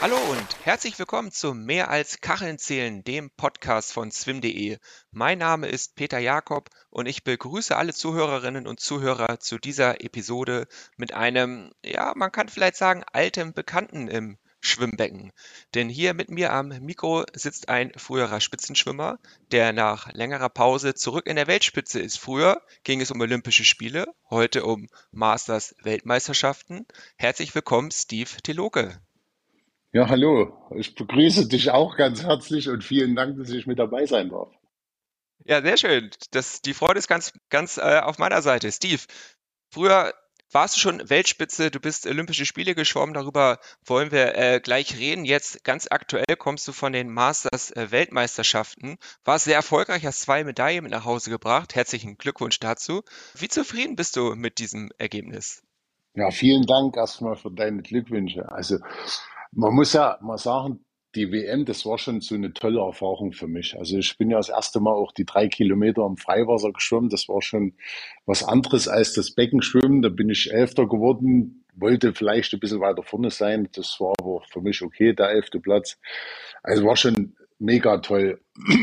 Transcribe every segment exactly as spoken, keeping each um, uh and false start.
Hallo und herzlich willkommen zu Mehr als Kacheln zählen, dem Podcast von swim punkt de. Mein Name ist Peter Jakob und ich begrüße alle Zuhörerinnen und Zuhörer zu dieser Episode mit einem, ja, man kann vielleicht sagen, altem Bekannten im Schwimmbecken. Denn hier mit mir am Mikro sitzt ein früherer Spitzenschwimmer, der nach längerer Pause zurück in der Weltspitze ist. Früher ging es um Olympische Spiele, heute um Masters Weltmeisterschaften. Herzlich willkommen, Steve Teloke. Ja, hallo. Ich begrüße dich auch ganz herzlich und vielen Dank, dass ich mit dabei sein darf. Ja, sehr schön. Das, die Freude ist ganz, ganz äh, auf meiner Seite. Steve, früher warst du schon Weltspitze, du bist Olympische Spiele geschwommen, darüber wollen wir äh, gleich reden. Jetzt ganz aktuell kommst du von den Masters äh, Weltmeisterschaften, warst sehr erfolgreich, hast zwei Medaillen mit nach Hause gebracht. Herzlichen Glückwunsch dazu. Wie zufrieden bist du mit diesem Ergebnis? Ja, vielen Dank erstmal für deine Glückwünsche. Also, man muss ja mal sagen, die W M, das war schon so eine tolle Erfahrung für mich. Also, ich bin ja das erste Mal auch die drei Kilometer im Freiwasser geschwommen. Das war schon was anderes als das Beckenschwimmen. Da bin ich Elfter geworden, wollte vielleicht ein bisschen weiter vorne sein. Das war aber für mich okay, der elfte Platz. Also, war schon mega toll,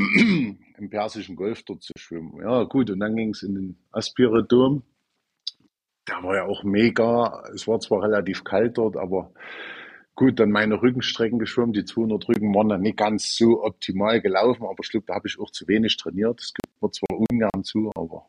im Persischen Golf dort zu schwimmen. Ja, gut, und dann ging es in den Aspire Dom. Der war ja auch mega. Es war zwar relativ kalt dort, aber gut, dann meine Rückenstrecken geschwommen. Die zweihundert Rücken waren dann nicht ganz so optimal gelaufen, aber ich glaube, da habe ich auch zu wenig trainiert. Das gibt mir zwar ungern zu, aber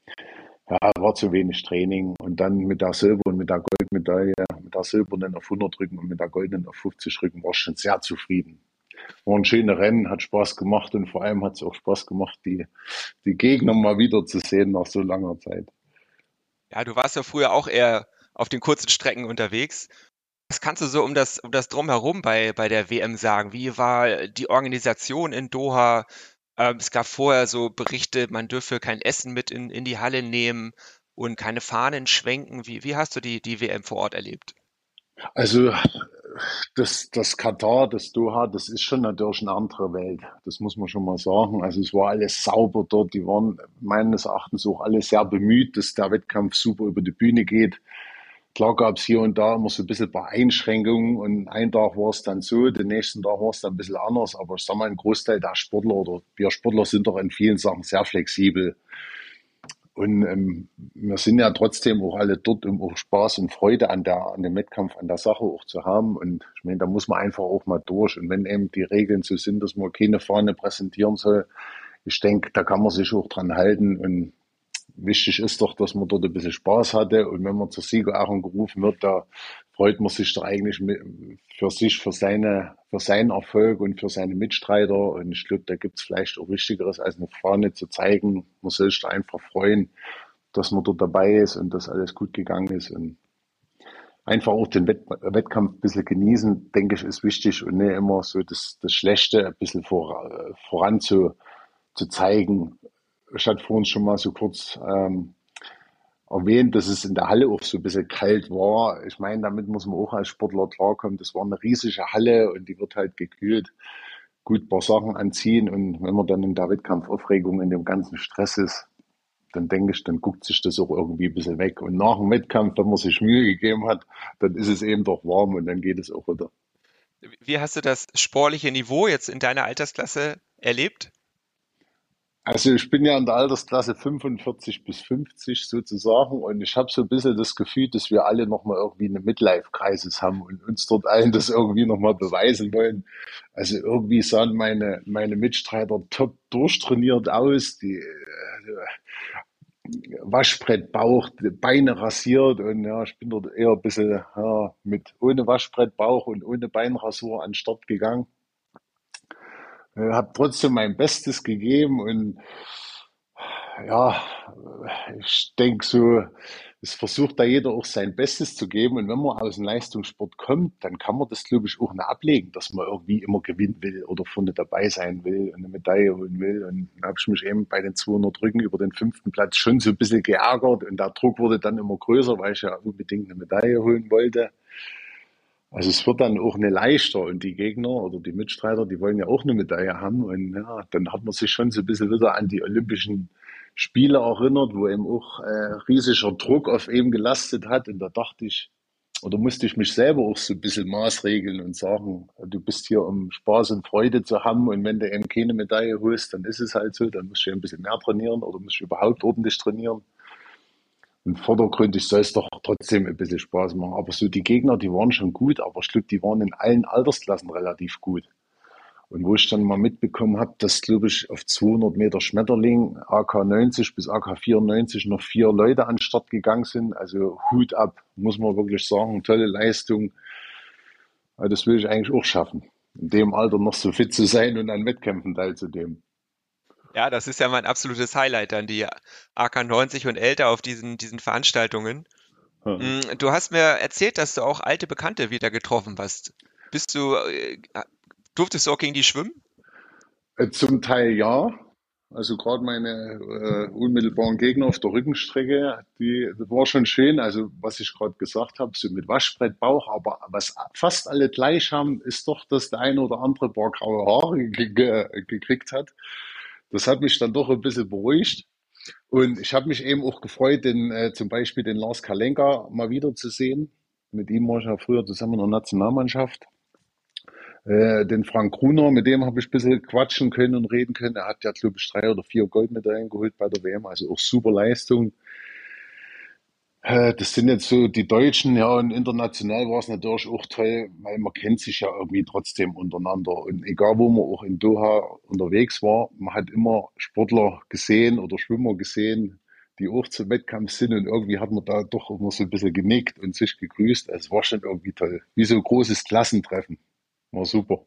ja, war zu wenig Training. Und dann mit der Silber- und mit der Goldmedaille, mit der silbernen auf hundert Rücken und mit der goldenen auf fünfzig Rücken, war ich schon sehr zufrieden. War ein schönes Rennen, hat Spaß gemacht und vor allem hat es auch Spaß gemacht, die, die Gegner mal wieder zu sehen nach so langer Zeit. Ja, du warst ja früher auch eher auf den kurzen Strecken unterwegs. Was kannst du so um das, um das Drumherum bei, bei der W M sagen? Wie war die Organisation in Doha? Ähm, es gab vorher so Berichte, man dürfe kein Essen mit in, in die Halle nehmen und keine Fahnen schwenken. Wie, wie hast du die, die W M vor Ort erlebt? Also das, das Katar, das Doha, das ist schon natürlich eine andere Welt. Das muss man schon mal sagen. Also es war alles sauber dort. Die waren meines Erachtens auch alle sehr bemüht, dass der Wettkampf super über die Bühne geht. Klar gab es hier und da immer so ein bisschen ein paar Einschränkungen und einen Tag war es dann so, den nächsten Tag war es dann ein bisschen anders. Aber ich sag mal, ein Großteil der Sportler oder wir Sportler sind doch in vielen Sachen sehr flexibel. Und ähm, wir sind ja trotzdem auch alle dort, um auch Spaß und Freude an der, an dem Wettkampf, an der Sache auch zu haben. Und ich meine, da muss man einfach auch mal durch. Und wenn eben die Regeln so sind, dass man keine Fahne präsentieren soll, ich denke, da kann man sich auch dran halten. Und wichtig ist doch, dass man dort ein bisschen Spaß hatte. Und wenn man zur Siegerehrung gerufen wird, da freut man sich doch eigentlich mit, für sich, für seine, für seinen Erfolg und für seine Mitstreiter. Und ich glaube, da gibt es vielleicht auch Wichtigeres, als eine Fahne zu zeigen. Man soll sich da einfach freuen, dass man dort dabei ist und dass alles gut gegangen ist. Und einfach auch den Wett Wettkampf ein bisschen genießen, denke ich, ist wichtig und nicht immer so das, das Schlechte ein bisschen vor, voran zu, zu zeigen. Ich hatte vorhin schon mal so kurz ähm, erwähnt, dass es in der Halle auch so ein bisschen kalt war. Ich meine, damit muss man auch als Sportler klarkommen. Das war eine riesige Halle und die wird halt gekühlt. Gut, ein paar Sachen anziehen und wenn man dann in der Wettkampfaufregung, in dem ganzen Stress ist, dann denke ich, dann guckt sich das auch irgendwie ein bisschen weg. Und nach dem Wettkampf, wenn man sich Mühe gegeben hat, dann ist es eben doch warm und dann geht es auch wieder. Wie hast du das sportliche Niveau jetzt in deiner Altersklasse erlebt? Also ich bin ja in der Altersklasse fünfundvierzig bis fünfzig sozusagen und ich habe so ein bisschen das Gefühl, dass wir alle nochmal irgendwie eine Midlife-Crisis haben und uns dort allen das irgendwie nochmal beweisen wollen. Also irgendwie sahen meine, meine Mitstreiter top durchtrainiert aus, die äh, Waschbrettbauch, die Beine rasiert und ja, ich bin dort eher ein bisschen ja, mit ohne Waschbrettbauch und ohne Beinrasur an den Start gegangen. Äh, habe trotzdem mein Bestes gegeben und ja, ich denke so, es versucht da jeder auch sein Bestes zu geben. Und wenn man aus dem Leistungssport kommt, dann kann man das, glaube ich, auch nicht ablegen, dass man irgendwie immer gewinnen will oder vorne dabei sein will und eine Medaille holen will. Und dann habe ich mich eben bei den zweihundert Rücken über den fünften Platz schon so ein bisschen geärgert. Und der Druck wurde dann immer größer, weil ich ja unbedingt eine Medaille holen wollte. Also es wird dann auch nicht leichter und die Gegner oder die Mitstreiter, die wollen ja auch eine Medaille haben und ja, dann hat man sich schon so ein bisschen wieder an die Olympischen Spiele erinnert, wo eben auch äh, riesiger Druck auf eben gelastet hat und da dachte ich, oder musste ich mich selber auch so ein bisschen maßregeln und sagen, du bist hier, um Spaß und Freude zu haben und wenn du eben keine Medaille holst, dann ist es halt so, dann musst du ein bisschen mehr trainieren oder musst du überhaupt ordentlich trainieren. Und vordergründig soll es doch trotzdem ein bisschen Spaß machen. Aber so die Gegner, die waren schon gut, aber ich glaube, die waren in allen Altersklassen relativ gut. Und wo ich dann mal mitbekommen habe, dass, glaube ich, auf zweihundert Meter Schmetterling A K neunzig bis A K vierundneunzig noch vier Leute an den Start gegangen sind. Also Hut ab, muss man wirklich sagen. Tolle Leistung. Aber das will ich eigentlich auch schaffen. In dem Alter noch so fit zu sein und an Wettkämpfen teilzunehmen. Ja, das ist ja mein absolutes Highlight dann, die A K neunzig und älter auf diesen, diesen Veranstaltungen. Mm, Du hast mir erzählt, dass du auch alte Bekannte wieder getroffen hast. Bist du, äh, durftest du auch gegen die schwimmen? Äh, Zum Teil ja. Also gerade meine äh, unmittelbaren Gegner auf der Rückenstrecke, die das war schon schön. Also was ich gerade gesagt habe, so mit Waschbrettbauch, aber was fast alle gleich haben, ist doch, dass der eine oder andere paar graue Haare ge ge gekriegt hat. Das hat mich dann doch ein bisschen beruhigt. Und ich habe mich eben auch gefreut, den, äh, zum Beispiel den Lars Kalenka mal wiederzusehen. Mit ihm war ich ja früher zusammen in der Nationalmannschaft. Äh, den Frank Gruner, mit dem habe ich ein bisschen quatschen können und reden können. Er hat ja, glaube ich, drei oder vier Goldmedaillen geholt bei der W M, also auch super Leistung. Äh, das sind jetzt so die Deutschen, ja, und international war es natürlich auch toll, weil man kennt sich ja irgendwie trotzdem untereinander. Und egal, wo man auch in Doha unterwegs war, man hat immer Sportler gesehen oder Schwimmer gesehen, die auch zum Wettkampf sind und irgendwie hat man da doch immer so ein bisschen genickt und sich gegrüßt. Es war schon irgendwie toll. Wie so ein großes Klassentreffen. War super.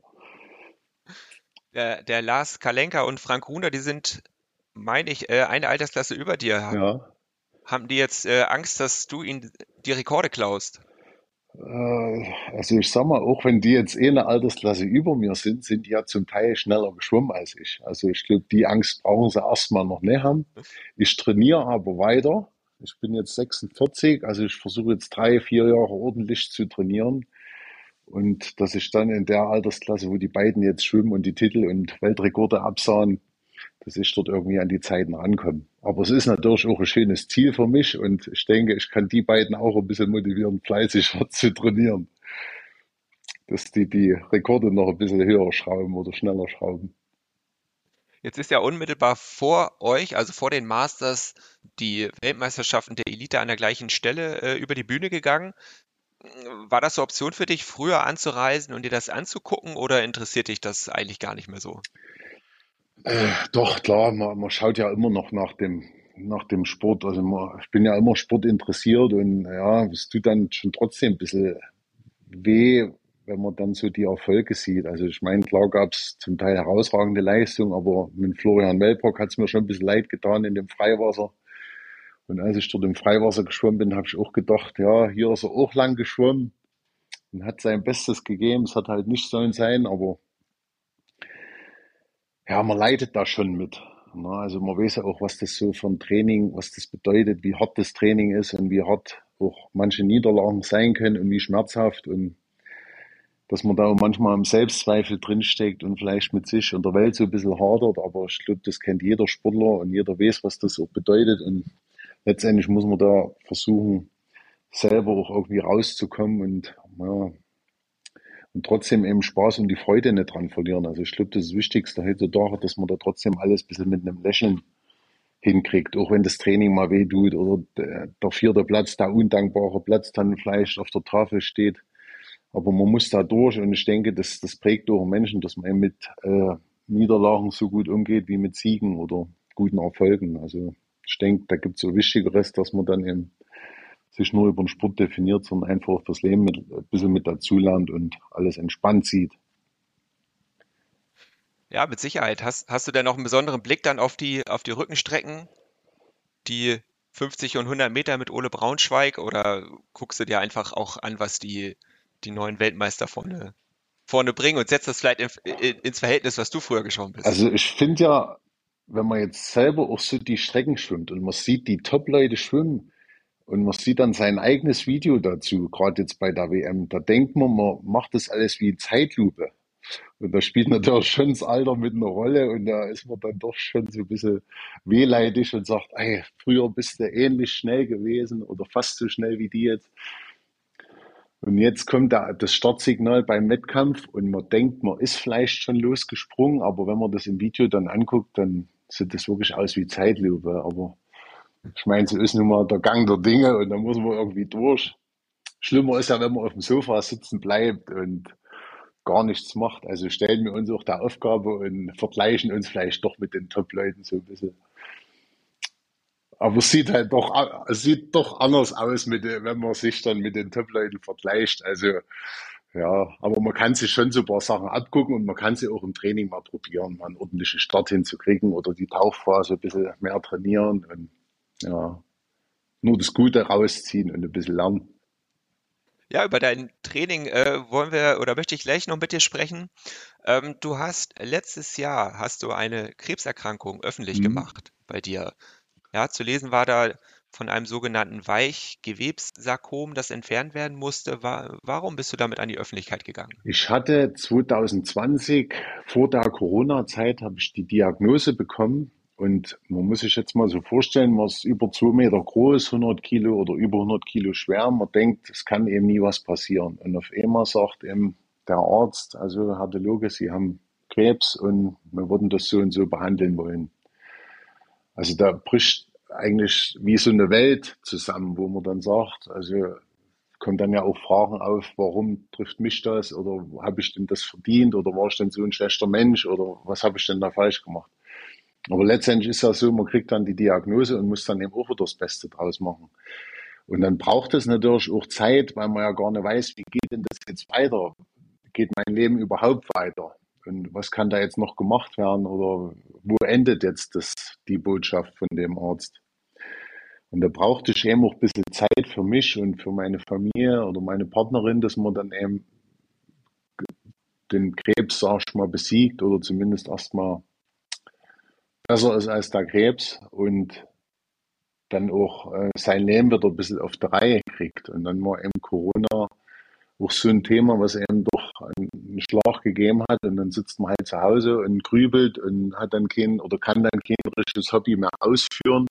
Der, der Lars Kalenka und Frank Runer, die sind, meine ich, äh, eine Altersklasse über dir. Ha- Ja. Haben die jetzt äh, Angst, dass du ihnen die Rekorde klaust? Äh, Also ich sag mal, auch wenn die jetzt eh eine Altersklasse über mir sind, sind die ja zum Teil schneller geschwommen als ich. Also ich glaube, die Angst brauchen sie erstmal noch nicht haben. Ich trainiere aber weiter. Ich bin jetzt sechsundvierzig, also ich versuche jetzt drei, vier Jahre ordentlich zu trainieren. Und dass ich dann in der Altersklasse, wo die beiden jetzt schwimmen und die Titel und Weltrekorde absahen, dass ich dort irgendwie an die Zeiten rankomme. Aber es ist natürlich auch ein schönes Ziel für mich und ich denke, ich kann die beiden auch ein bisschen motivieren, fleißiger zu trainieren, dass die die Rekorde noch ein bisschen höher schrauben oder schneller schrauben. Jetzt ist ja unmittelbar vor euch, also vor den Masters, die Weltmeisterschaften der Elite an der gleichen Stelle äh, über die Bühne gegangen. War das eine Option für dich, früher anzureisen und dir das anzugucken, oder interessiert dich das eigentlich gar nicht mehr so? Äh, doch, klar, man, man schaut ja immer noch nach dem, nach dem Sport. Also man, ich bin ja immer sportinteressiert und ja, es tut dann schon trotzdem ein bisschen weh, wenn man dann so die Erfolge sieht. Also ich meine, klar gab es zum Teil herausragende Leistungen, aber mit Florian Wellbrock hat es mir schon ein bisschen leid getan in dem Freiwasser. Und als ich dort im Freiwasser geschwommen bin, habe ich auch gedacht, ja, hier ist er auch lang geschwommen und hat sein Bestes gegeben. Es hat halt nicht sollen sein, aber ja, man leidet da schon mit. Na, also man weiß ja auch, was das so für ein Training, was das bedeutet, wie hart das Training ist und wie hart auch manche Niederlagen sein können und wie schmerzhaft und dass man da auch manchmal im Selbstzweifel drinsteckt und vielleicht mit sich und der Welt so ein bisschen hadert, aber ich glaube, das kennt jeder Sportler und jeder weiß, was das auch bedeutet und letztendlich muss man da versuchen, selber auch irgendwie rauszukommen und ja, und trotzdem eben Spaß und die Freude nicht dran verlieren. Also ich glaube, das ist das Wichtigste heutzutage, dass man da trotzdem alles ein bisschen mit einem Lächeln hinkriegt, auch wenn das Training mal weh tut oder der, der vierte Platz, der undankbare Platz dann vielleicht auf der Tafel steht. Aber man muss da durch und ich denke, das, das prägt auch Menschen, dass man eben mit äh, Niederlagen so gut umgeht wie mit Siegen oder guten Erfolgen. Also ich denke, da gibt es so Wichtigeres, dass man dann eben sich nur über den Sport definiert, sondern einfach das Leben mit, ein bisschen mit dazulernt und alles entspannt sieht. Ja, mit Sicherheit. Hast, hast du denn noch einen besonderen Blick dann auf die, auf die Rückenstrecken, die fünfzig und hundert Meter mit Ole Braunschweig, oder guckst du dir einfach auch an, was die, die neuen Weltmeister vorne, vorne bringen und setzt das vielleicht in, in, ins Verhältnis, was du früher geschwommen bist? Also ich finde ja, wenn man jetzt selber auch so die Strecken schwimmt und man sieht die Top-Leute schwimmen und man sieht dann sein eigenes Video dazu, gerade jetzt bei der W M, da denkt man, man macht das alles wie in Zeitlupe. Und da spielt natürlich schon das Alter mit einer Rolle und da ist man dann doch schon so ein bisschen wehleidig und sagt, ey, früher bist du ähnlich schnell gewesen oder fast so schnell wie die jetzt. Und jetzt kommt da das Startsignal beim Wettkampf und man denkt, man ist vielleicht schon losgesprungen, aber wenn man das im Video dann anguckt, dann sieht das wirklich aus wie Zeitlupe. Aber ich meine, so ist nun mal der Gang der Dinge und da muss man irgendwie durch. Schlimmer ist ja, wenn man auf dem Sofa sitzen bleibt und gar nichts macht. Also stellen wir uns auch der Aufgabe und vergleichen uns vielleicht doch mit den Top-Leuten so ein bisschen. Aber es sieht halt doch, a- es sieht doch anders aus, mit, den- wenn man sich dann mit den Top-Leuten vergleicht. Also ja, aber man kann sich schon so ein paar Sachen abgucken und man kann sie auch im Training mal probieren, mal einen ordentlichen Start hinzukriegen oder die Tauchphase ein bisschen mehr trainieren und ja, nur das Gute rausziehen und ein bisschen lernen. Ja, über dein Training äh, wollen wir oder möchte ich gleich noch mit dir sprechen. Ähm, du hast letztes Jahr hast du eine Krebserkrankung öffentlich Hm. gemacht bei dir. Ja, zu lesen war da von einem sogenannten Weichgewebssarkom, das entfernt werden musste. Wa warum bist du damit an die Öffentlichkeit gegangen? Ich hatte zwanzig zwanzig, vor der Corona-Zeit, habe ich die Diagnose bekommen. Und man muss sich jetzt mal so vorstellen, man ist über zwei Meter groß, hundert Kilo oder über hundert Kilo schwer. Man denkt, es kann eben nie was passieren. Und auf einmal sagt eben der Arzt, also Herr Deloge, Sie haben Krebs und wir würden das so und so behandeln wollen. Also da bricht eigentlich wie so eine Welt zusammen, wo man dann sagt, also kommen dann ja auch Fragen auf, warum trifft mich das oder habe ich denn das verdient oder war ich denn so ein schlechter Mensch oder was habe ich denn da falsch gemacht? Aber letztendlich ist ja so, man kriegt dann die Diagnose und muss dann eben auch wieder das Beste draus machen. Und dann braucht es natürlich auch Zeit, weil man ja gar nicht weiß, wie geht denn das jetzt weiter? Geht mein Leben überhaupt weiter? Und was kann da jetzt noch gemacht werden oder wo endet jetzt das, die Botschaft von dem Arzt? Und da brauchte ich eben auch ein bisschen Zeit für mich und für meine Familie oder meine Partnerin, dass man dann eben den Krebs, sag ich mal, besiegt oder zumindest erstmal besser ist als der Krebs und dann auch äh, sein Leben wieder ein bisschen auf die Reihe kriegt. Und dann war eben Corona auch so ein Thema, was eben doch einen Schlag gegeben hat. Und dann sitzt man halt zu Hause und grübelt und hat dann kein oder kann dann kein richtiges Hobby mehr ausführen.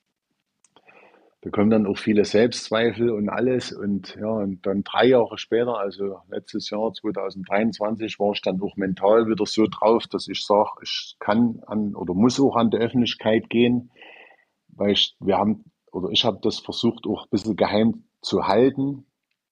Da kommen dann auch viele Selbstzweifel und alles. Und ja, und dann drei Jahre später, also letztes Jahr zwanzig dreiundzwanzig, war ich dann auch mental wieder so drauf, dass ich sage, ich kann an oder muss auch an die Öffentlichkeit gehen, weil ich, wir haben oder ich habe das versucht auch ein bisschen geheim zu halten.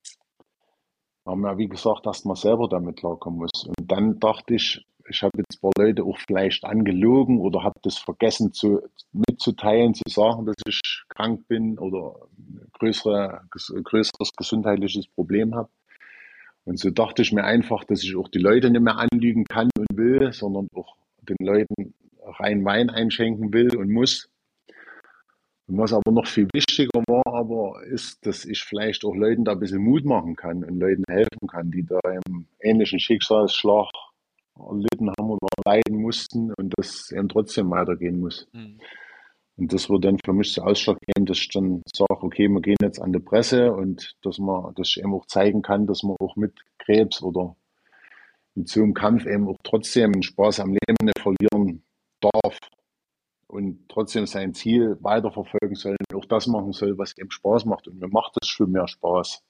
Wir haben ja, wie gesagt, erst mal selber damit klarkommen muss. Und dann dachte ich, ich habe jetzt ein paar Leute auch vielleicht angelogen oder habe das vergessen zu, mitzuteilen, zu sagen, dass ich krank bin oder ein größere, größeres gesundheitliches Problem habe. Und so dachte ich mir einfach, dass ich auch die Leute nicht mehr anlügen kann und will, sondern auch den Leuten rein Wein einschenken will und muss. Und was aber noch viel wichtiger war, aber ist, dass ich vielleicht auch Leuten da ein bisschen Mut machen kann und Leuten helfen kann, die da im ähnlichen Schicksalsschlag erlitten haben oder leiden mussten und das eben trotzdem weitergehen muss. Mhm. Und das wird dann für mich so ausschlaggebend, dass ich dann sage, okay, wir gehen jetzt an die Presse und dass man, dass ich eben auch zeigen kann, dass man auch mit Krebs oder mit so einem Kampf eben auch trotzdem einen Spaß am Leben nicht verlieren darf und trotzdem sein Ziel weiterverfolgen soll und auch das machen soll, was ihm Spaß macht. Und mir macht das schon mehr Spaß.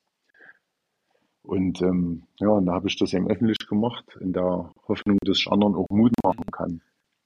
Und ähm, ja, und da habe ich das eben öffentlich gemacht, in der Hoffnung, dass ich anderen auch Mut machen Mhm. kann.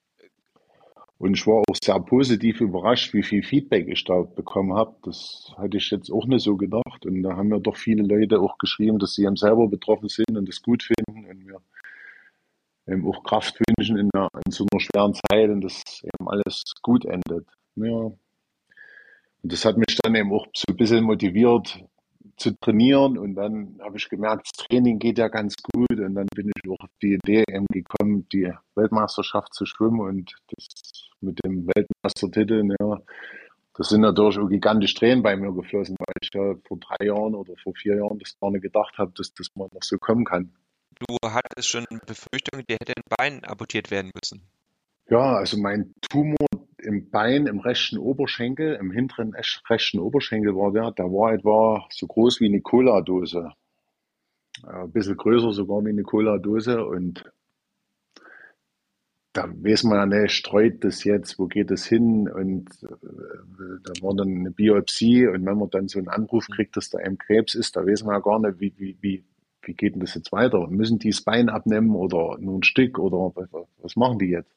Und ich war auch sehr positiv überrascht, wie viel Feedback ich da bekommen habe. Das hatte ich jetzt auch nicht so gedacht. Und da haben mir doch viele Leute auch geschrieben, dass sie eben selber betroffen sind und das gut finden und mir eben auch Kraft wünschen in, einer, in so einer schweren Zeit und dass eben alles gut endet. Ja, und das hat mich dann eben auch so ein bisschen motiviert zu trainieren. Und dann habe ich gemerkt, das Training geht ja ganz gut. Und dann bin ich auch auf die Idee eben gekommen, die Weltmeisterschaft zu schwimmen und das mit dem Weltmeistertitel. Ja, das sind natürlich auch gigantische Tränen bei mir geflossen, weil ich ja vor drei Jahren oder vor vier Jahren das gar nicht gedacht habe, dass das mal noch so kommen kann. Du hattest schon Befürchtungen, dir hätte ein Bein amputiert werden müssen. Ja, also mein Tumor im Bein, im rechten Oberschenkel, im hinteren esch- rechten Oberschenkel war der, der war etwa so groß wie eine Cola-Dose. Äh, ein bisschen größer sogar wie eine Cola-Dose und da weiß man ja nicht, streut das jetzt, wo geht es hin? Und äh, da war dann eine Biopsie und wenn man dann so einen Anruf kriegt, dass da einem Krebs ist, da weiß man ja gar nicht, wie, wie, wie, wie geht denn das jetzt weiter? Müssen die das Bein abnehmen oder nur ein Stück oder was, was machen die jetzt?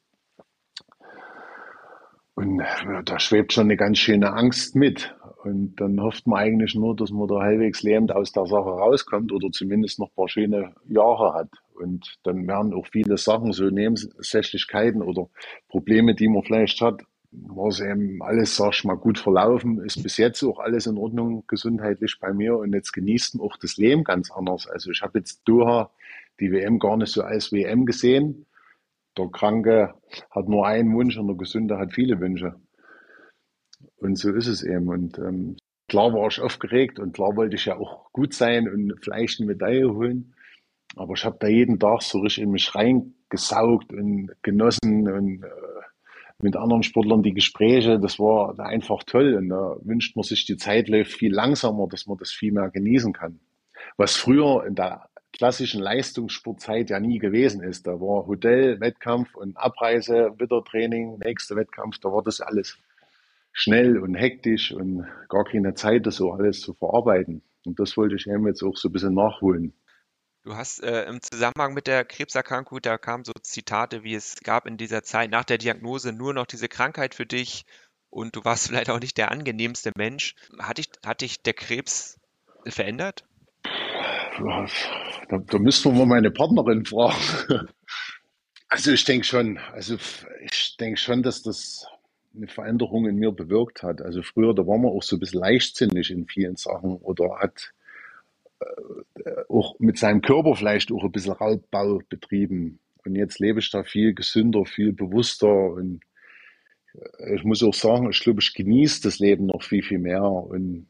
Und ja, da schwebt schon eine ganz schöne Angst mit. Und dann hofft man eigentlich nur, dass man da halbwegs lebend aus der Sache rauskommt oder zumindest noch ein paar schöne Jahre hat. Und dann werden auch viele Sachen, so Nebensächlichkeiten oder Probleme, die man vielleicht hat, war es eben alles, sag ich mal, gut verlaufen, ist bis jetzt auch alles in Ordnung gesundheitlich bei mir und jetzt genießt man auch das Leben ganz anders. Also ich habe jetzt Doha, die W M gar nicht so als W M gesehen. Der Kranke hat nur einen Wunsch und der Gesunde hat viele Wünsche. Und so ist es eben. Und ähm, klar war ich aufgeregt und klar wollte ich ja auch gut sein und vielleicht eine Medaille holen. Aber ich habe da jeden Tag so richtig in mich reingesaugt und genossen und äh, mit anderen Sportlern die Gespräche. Das war einfach toll. Und da wünscht man sich, die Zeit läuft viel langsamer, dass man das viel mehr genießen kann. Was früher in der klassischen Leistungssportzeit ja nie gewesen ist. Da war Hotel, Wettkampf und Abreise, wieder Training, nächster Wettkampf. Da war das alles schnell und hektisch und gar keine Zeit, das so alles zu verarbeiten. Und das wollte ich eben jetzt auch so ein bisschen nachholen. Du hast äh, im Zusammenhang mit der Krebserkrankung, da kamen so Zitate, wie es gab in dieser Zeit nach der Diagnose nur noch diese Krankheit für dich und du warst vielleicht auch nicht der angenehmste Mensch. Hat dich, hat dich der Krebs verändert? Da, da müssten wir mal meine Partnerin fragen. Also ich denke schon, also ich denke schon, dass das eine Veränderung in mir bewirkt hat. Also früher, da war man auch so ein bisschen leichtsinnig in vielen Sachen oder hat auch mit seinem Körper vielleicht auch ein bisschen Raubbau betrieben. Und jetzt lebe ich da viel gesünder, viel bewusster und ich muss auch sagen, ich glaube, ich genieße das Leben noch viel, viel mehr. Und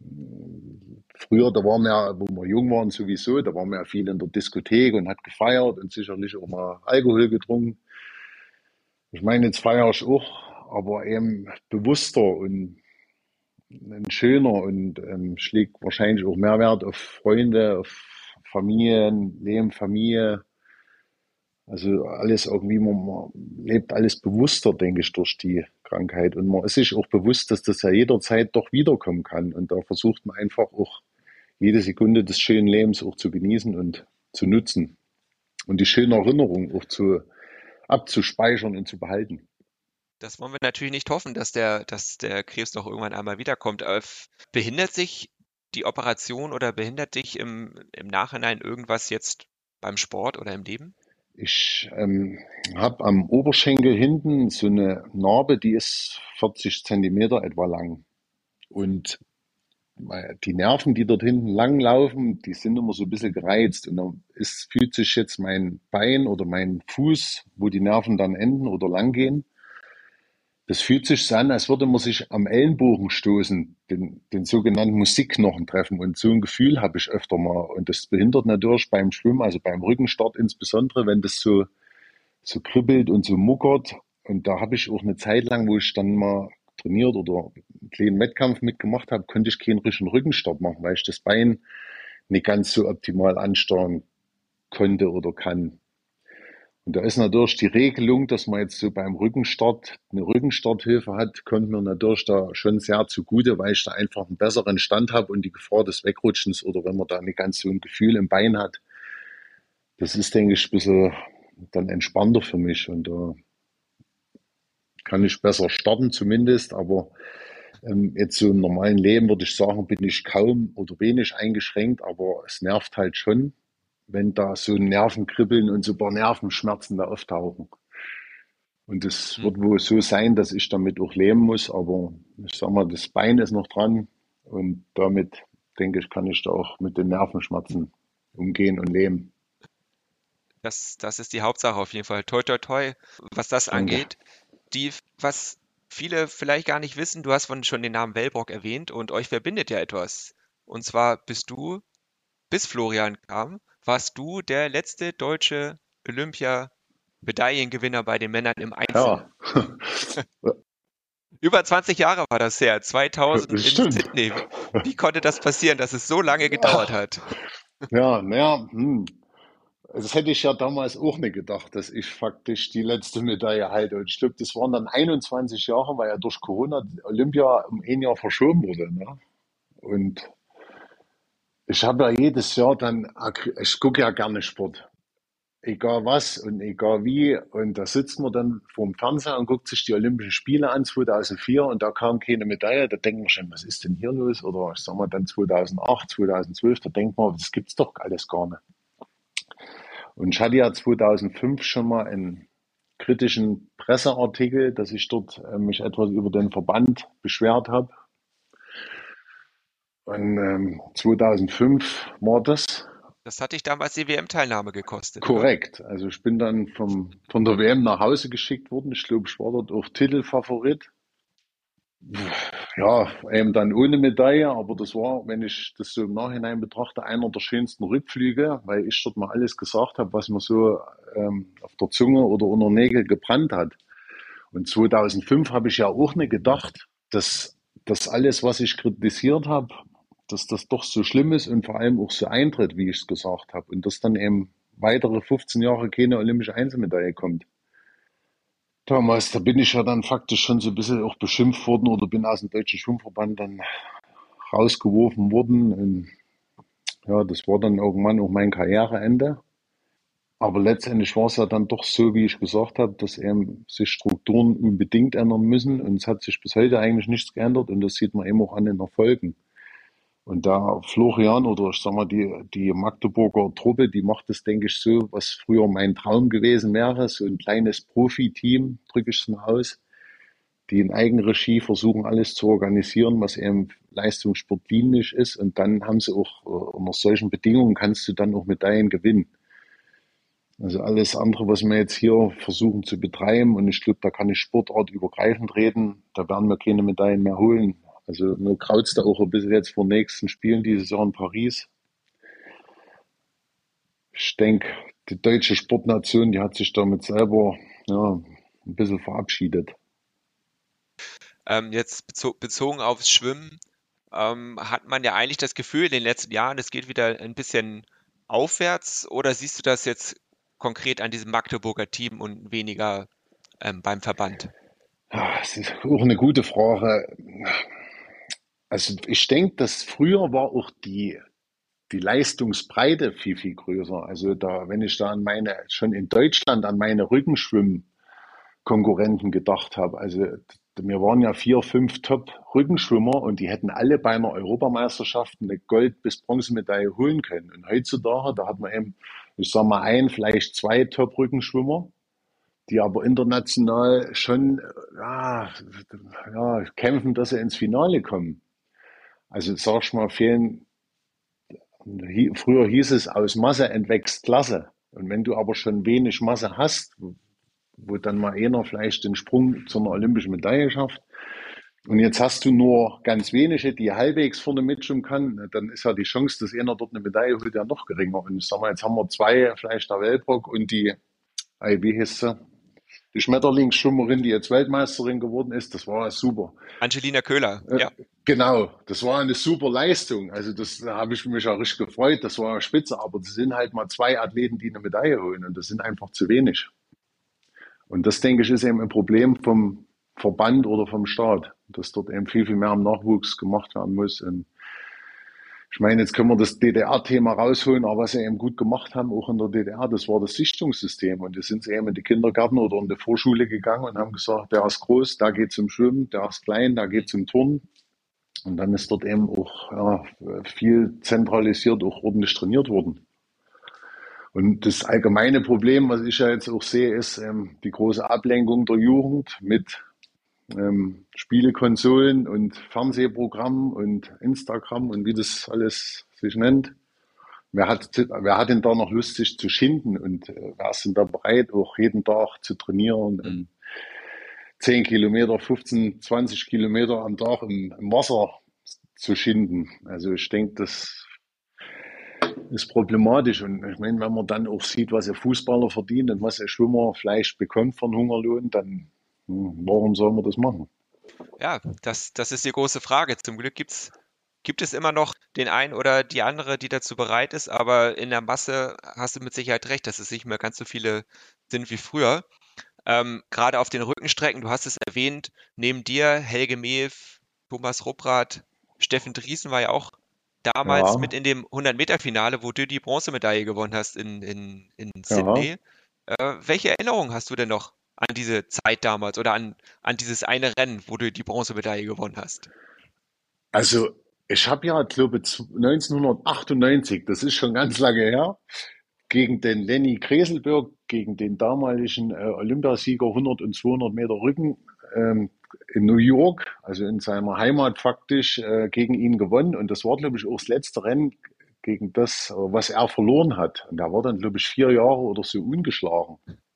früher, da waren wir, wo wir jung waren sowieso, da waren wir ja viel in der Diskothek und hat gefeiert und sicherlich auch mal Alkohol getrunken. Ich meine, jetzt feiere ich auch, aber eben bewusster und ein schöner und ähm, schlägt wahrscheinlich auch mehr Wert auf Freunde, auf Familien, Leben, Familie. Also alles irgendwie, man, man lebt alles bewusster, denke ich, durch die Krankheit. Und man ist sich auch bewusst, dass das ja jederzeit doch wiederkommen kann. Und da versucht man einfach auch jede Sekunde des schönen Lebens auch zu genießen und zu nutzen. Und die schönen Erinnerungen auch zu, abzuspeichern und zu behalten. Das wollen wir natürlich nicht hoffen, dass der, dass der Krebs noch irgendwann einmal wiederkommt. Aber f- behindert sich die Operation oder behindert dich im, im Nachhinein irgendwas jetzt beim Sport oder im Leben? Ich ähm, habe am Oberschenkel hinten so eine Narbe, die ist vierzig Zentimeter etwa lang. Und die Nerven, die dort hinten lang laufen, die sind immer so ein bisschen gereizt. Und dann ist, fühlt sich jetzt mein Bein oder mein Fuß, wo die Nerven dann enden oder lang gehen, das fühlt sich so an, als würde man sich am Ellenbogen stoßen, den, den sogenannten Musikknochen treffen. Und so ein Gefühl habe ich öfter mal. Und das behindert natürlich beim Schwimmen, also beim Rückenstart insbesondere, wenn das so, so kribbelt und so muckert. Und da habe ich auch eine Zeit lang, wo ich dann mal trainiert oder einen kleinen Wettkampf mitgemacht habe, konnte ich keinen richtigen Rückenstart machen, weil ich das Bein nicht ganz so optimal ansteuern konnte oder kann. Und da ist natürlich die Regelung, dass man jetzt so beim Rückenstart eine Rückenstarthilfe hat, kommt mir natürlich da schon sehr zugute, weil ich da einfach einen besseren Stand habe und die Gefahr des Wegrutschens oder wenn man da nicht ganz so ein Gefühl im Bein hat, das ist, denke ich, ein bisschen dann entspannter für mich und da kann ich besser starten zumindest, aber ähm, jetzt so im normalen Leben würde ich sagen, bin ich kaum oder wenig eingeschränkt, aber es nervt halt schon, wenn da so Nervenkribbeln und so ein paar Nervenschmerzen da auftauchen. Und es Hm. wird wohl so sein, dass ich damit auch leben muss, aber ich sag mal, das Bein ist noch dran und damit, denke ich, kann ich da auch mit den Nervenschmerzen umgehen und leben. Das, das ist die Hauptsache auf jeden Fall. Toi, toi, toi, was das Danke. angeht. Die, was viele vielleicht gar nicht wissen, du hast vorhin schon den Namen Wellbrock erwähnt und euch verbindet ja etwas. Und zwar bist du, bis Florian kam, warst du der letzte deutsche Olympia-Medaillengewinner bei den Männern im Einzel. Ja, Über zwanzig Jahre war das her, zweitausend das in stimmt. Sydney. Wie, wie konnte das passieren, dass es so lange gedauert hat? Ja, naja, hm. das hätte ich ja damals auch nicht gedacht, dass ich faktisch die letzte Medaille halte. Und ich glaube, das waren dann einundzwanzig Jahre, weil ja durch Corona Olympia um ein Jahr verschoben wurde. Ne? Und ich habe ja jedes Jahr dann, ich gucke ja gerne Sport, egal was und egal wie. Und da sitzt man dann vorm Fernseher und guckt sich die Olympischen Spiele an, zweitausendvier, und da kam keine Medaille. Da denkt man schon, was ist denn hier los? Oder ich sag mal dann zweitausendacht, zweitausendzwölf, da denkt man, das gibt's doch alles gar nicht. Und ich hatte ja zweitausendfünf schon mal einen kritischen Presseartikel, dass ich dort äh, mich etwas über den Verband beschwert habe. Und ähm, zweitausendfünf war das Das hat dich damals die W M-Teilnahme gekostet, oder? korrekt. Also ich bin dann vom, von der W M nach Hause geschickt worden. Ich glaube, ich war dort auch Titelfavorit. Ja, eben dann ohne Medaille, aber das war, wenn ich das so im Nachhinein betrachte, einer der schönsten Rückflüge, weil ich dort mal alles gesagt habe, was mir so ähm, auf der Zunge oder unter Nägel gebrannt hat. Und zweitausendfünf habe ich ja auch nicht gedacht, dass das alles, was ich kritisiert habe, dass das doch so schlimm ist und vor allem auch so eintritt, wie ich es gesagt habe. Und dass dann eben weitere fünfzehn Jahre keine olympische Einzelmedaille kommt. Damals, da bin ich ja dann faktisch schon so ein bisschen auch beschimpft worden oder bin aus dem Deutschen Schwimmverband dann rausgeworfen worden. Und ja, das war dann irgendwann auch mein Karriereende. Aber letztendlich war es ja dann doch so, wie ich gesagt habe, dass eben sich Strukturen unbedingt ändern müssen. Und es hat sich bis heute eigentlich nichts geändert. Und das sieht man eben auch an den Erfolgen. Und da Florian oder ich sag mal die, die Magdeburger Truppe, die macht das, denke ich, so, was früher mein Traum gewesen wäre. So ein kleines Profiteam, drücke ich es mal aus, die in Eigenregie versuchen, alles zu organisieren, was eben Leistungssport dienlich ist. Und dann haben sie auch, äh, unter solchen Bedingungen kannst du dann auch Medaillen gewinnen. Also alles andere, was wir jetzt hier versuchen zu betreiben, und ich glaube, da kann ich sportartübergreifend reden, da werden wir keine Medaillen mehr holen. Also mir graut's da auch ein bisschen jetzt vor nächsten Spielen dieses Jahr in Paris. Ich denke, die deutsche Sportnation, die hat sich damit selber ja, ein bisschen verabschiedet. Ähm, jetzt bezo bezogen aufs Schwimmen, ähm, hat man ja eigentlich das Gefühl in den letzten Jahren, es geht wieder ein bisschen aufwärts, oder siehst du das jetzt konkret an diesem Magdeburger Team und weniger ähm, beim Verband? Ja, das ist auch eine gute Frage. Also ich denke, dass früher war auch die, die Leistungsbreite viel, viel größer. Also da, wenn ich da an meine, schon in Deutschland an meine Rückenschwimm-Konkurrenten gedacht habe, also wir waren ja vier, fünf Top-Rückenschwimmer und die hätten alle bei einer Europameisterschaft eine Gold- bis Bronzemedaille holen können. Und heutzutage, da hat man eben, ich sag mal, ein, vielleicht zwei Top-Rückenschwimmer, die aber international schon ja, ja, kämpfen, dass sie ins Finale kommen. Also sag ich mal, fehlen, früher hieß es, aus Masse entwächst Klasse. Und wenn du aber schon wenig Masse hast, wo dann mal einer vielleicht den Sprung zu einer olympischen Medaille schafft, und jetzt hast du nur ganz wenige, die halbwegs vorne mitschwimmen kann, dann ist ja die Chance, dass einer dort eine Medaille holt, ja noch geringer. Und ich sag mal, jetzt haben wir zwei, vielleicht der Wellbrock und die, wie heißt sie, die Schmetterlingsschwimmerin, die jetzt Weltmeisterin geworden ist, das war super. Angelina Köhler, Äh, ja. genau, das war eine super Leistung. Also das da habe ich mich auch richtig gefreut. Das war spitze, aber das sind halt mal zwei Athleten, die eine Medaille holen, und das sind einfach zu wenig. Und das, denke ich, ist eben ein Problem vom Verband oder vom Staat, dass dort eben viel, viel mehr am Nachwuchs gemacht werden muss. Und ich meine, jetzt können wir das D D R-Thema rausholen, aber was sie eben gut gemacht haben, auch in der D D R, das war das Sichtungssystem. Und da sind sie eben in die Kindergärten oder in die Vorschule gegangen und haben gesagt, der ist groß, da geht zum Schwimmen, der ist klein, da geht zum Turnen. Und dann ist dort eben auch ja, viel zentralisiert, auch ordentlich trainiert worden. Und das allgemeine Problem, was ich ja jetzt auch sehe, ist ähm, die große Ablenkung der Jugend mit ähm, Spielekonsolen und Fernsehprogrammen und Instagram und wie das alles sich nennt. Wer hat, wer hat denn da noch Lust, sich zu schinden, und äh, wer ist denn da bereit, auch jeden Tag zu trainieren Hm. und zehn Kilometer, fünfzehn, zwanzig Kilometer am Tag im, im Wasser zu schinden? Also ich denke, das ist problematisch. Und ich meine, wenn man dann auch sieht, was ein Fußballer verdient und was ein Schwimmer vielleicht bekommt von Hungerlohn, dann hm, warum soll man das machen? Ja, das, das ist die große Frage. Zum Glück gibt's gibt es immer noch den einen oder die andere, die dazu bereit ist, aber in der Masse hast du mit Sicherheit recht, dass es nicht mehr ganz so viele sind wie früher. Ähm, gerade auf den Rückenstrecken, du hast es erwähnt, neben dir Helge Meev, Thomas Rupprath, Steffen Driesen war ja auch damals mit Ja, in dem hundert-Meter-Finale, wo du die Bronzemedaille gewonnen hast in, in, in ja. Sydney. Äh, welche Erinnerungen hast du denn noch an diese Zeit damals oder an, an dieses eine Rennen, wo du die Bronzemedaille gewonnen hast? Also ich habe ja, glaube ich, neunzehnhundertachtundneunzig, das ist schon ganz lange her, gegen den Lenny Kreselberg, gegen den damaligen äh, Olympiasieger hundert und zweihundert Meter Rücken ähm, in New York, also in seiner Heimat faktisch, äh, gegen ihn gewonnen. Und das war, glaube ich, auch das letzte Rennen gegen das, äh, was er verloren hat. Und er war dann, glaube ich, vier Jahre oder so ungeschlagen.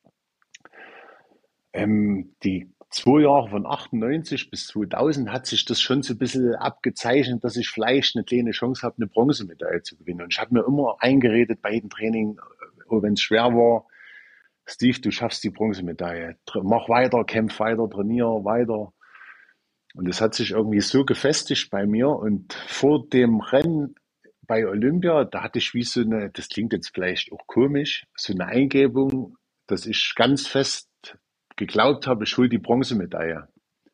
Ähm, die zwei Jahre von achtundneunzig bis zweitausend hat sich das schon so ein bisschen abgezeichnet, dass ich vielleicht eine kleine Chance habe, eine Bronzemedaille zu gewinnen. Und ich habe mir immer eingeredet bei jedem Training, auch wenn es schwer war, Steve, du schaffst die Bronzemedaille. Mach weiter, kämpf weiter, trainier weiter. Und das hat sich irgendwie so gefestigt bei mir. Und vor dem Rennen bei Olympia, da hatte ich wie so eine, das klingt jetzt vielleicht auch komisch, so eine Eingebung, dass ich ganz fest geglaubt habe, ich hole die Bronzemedaille.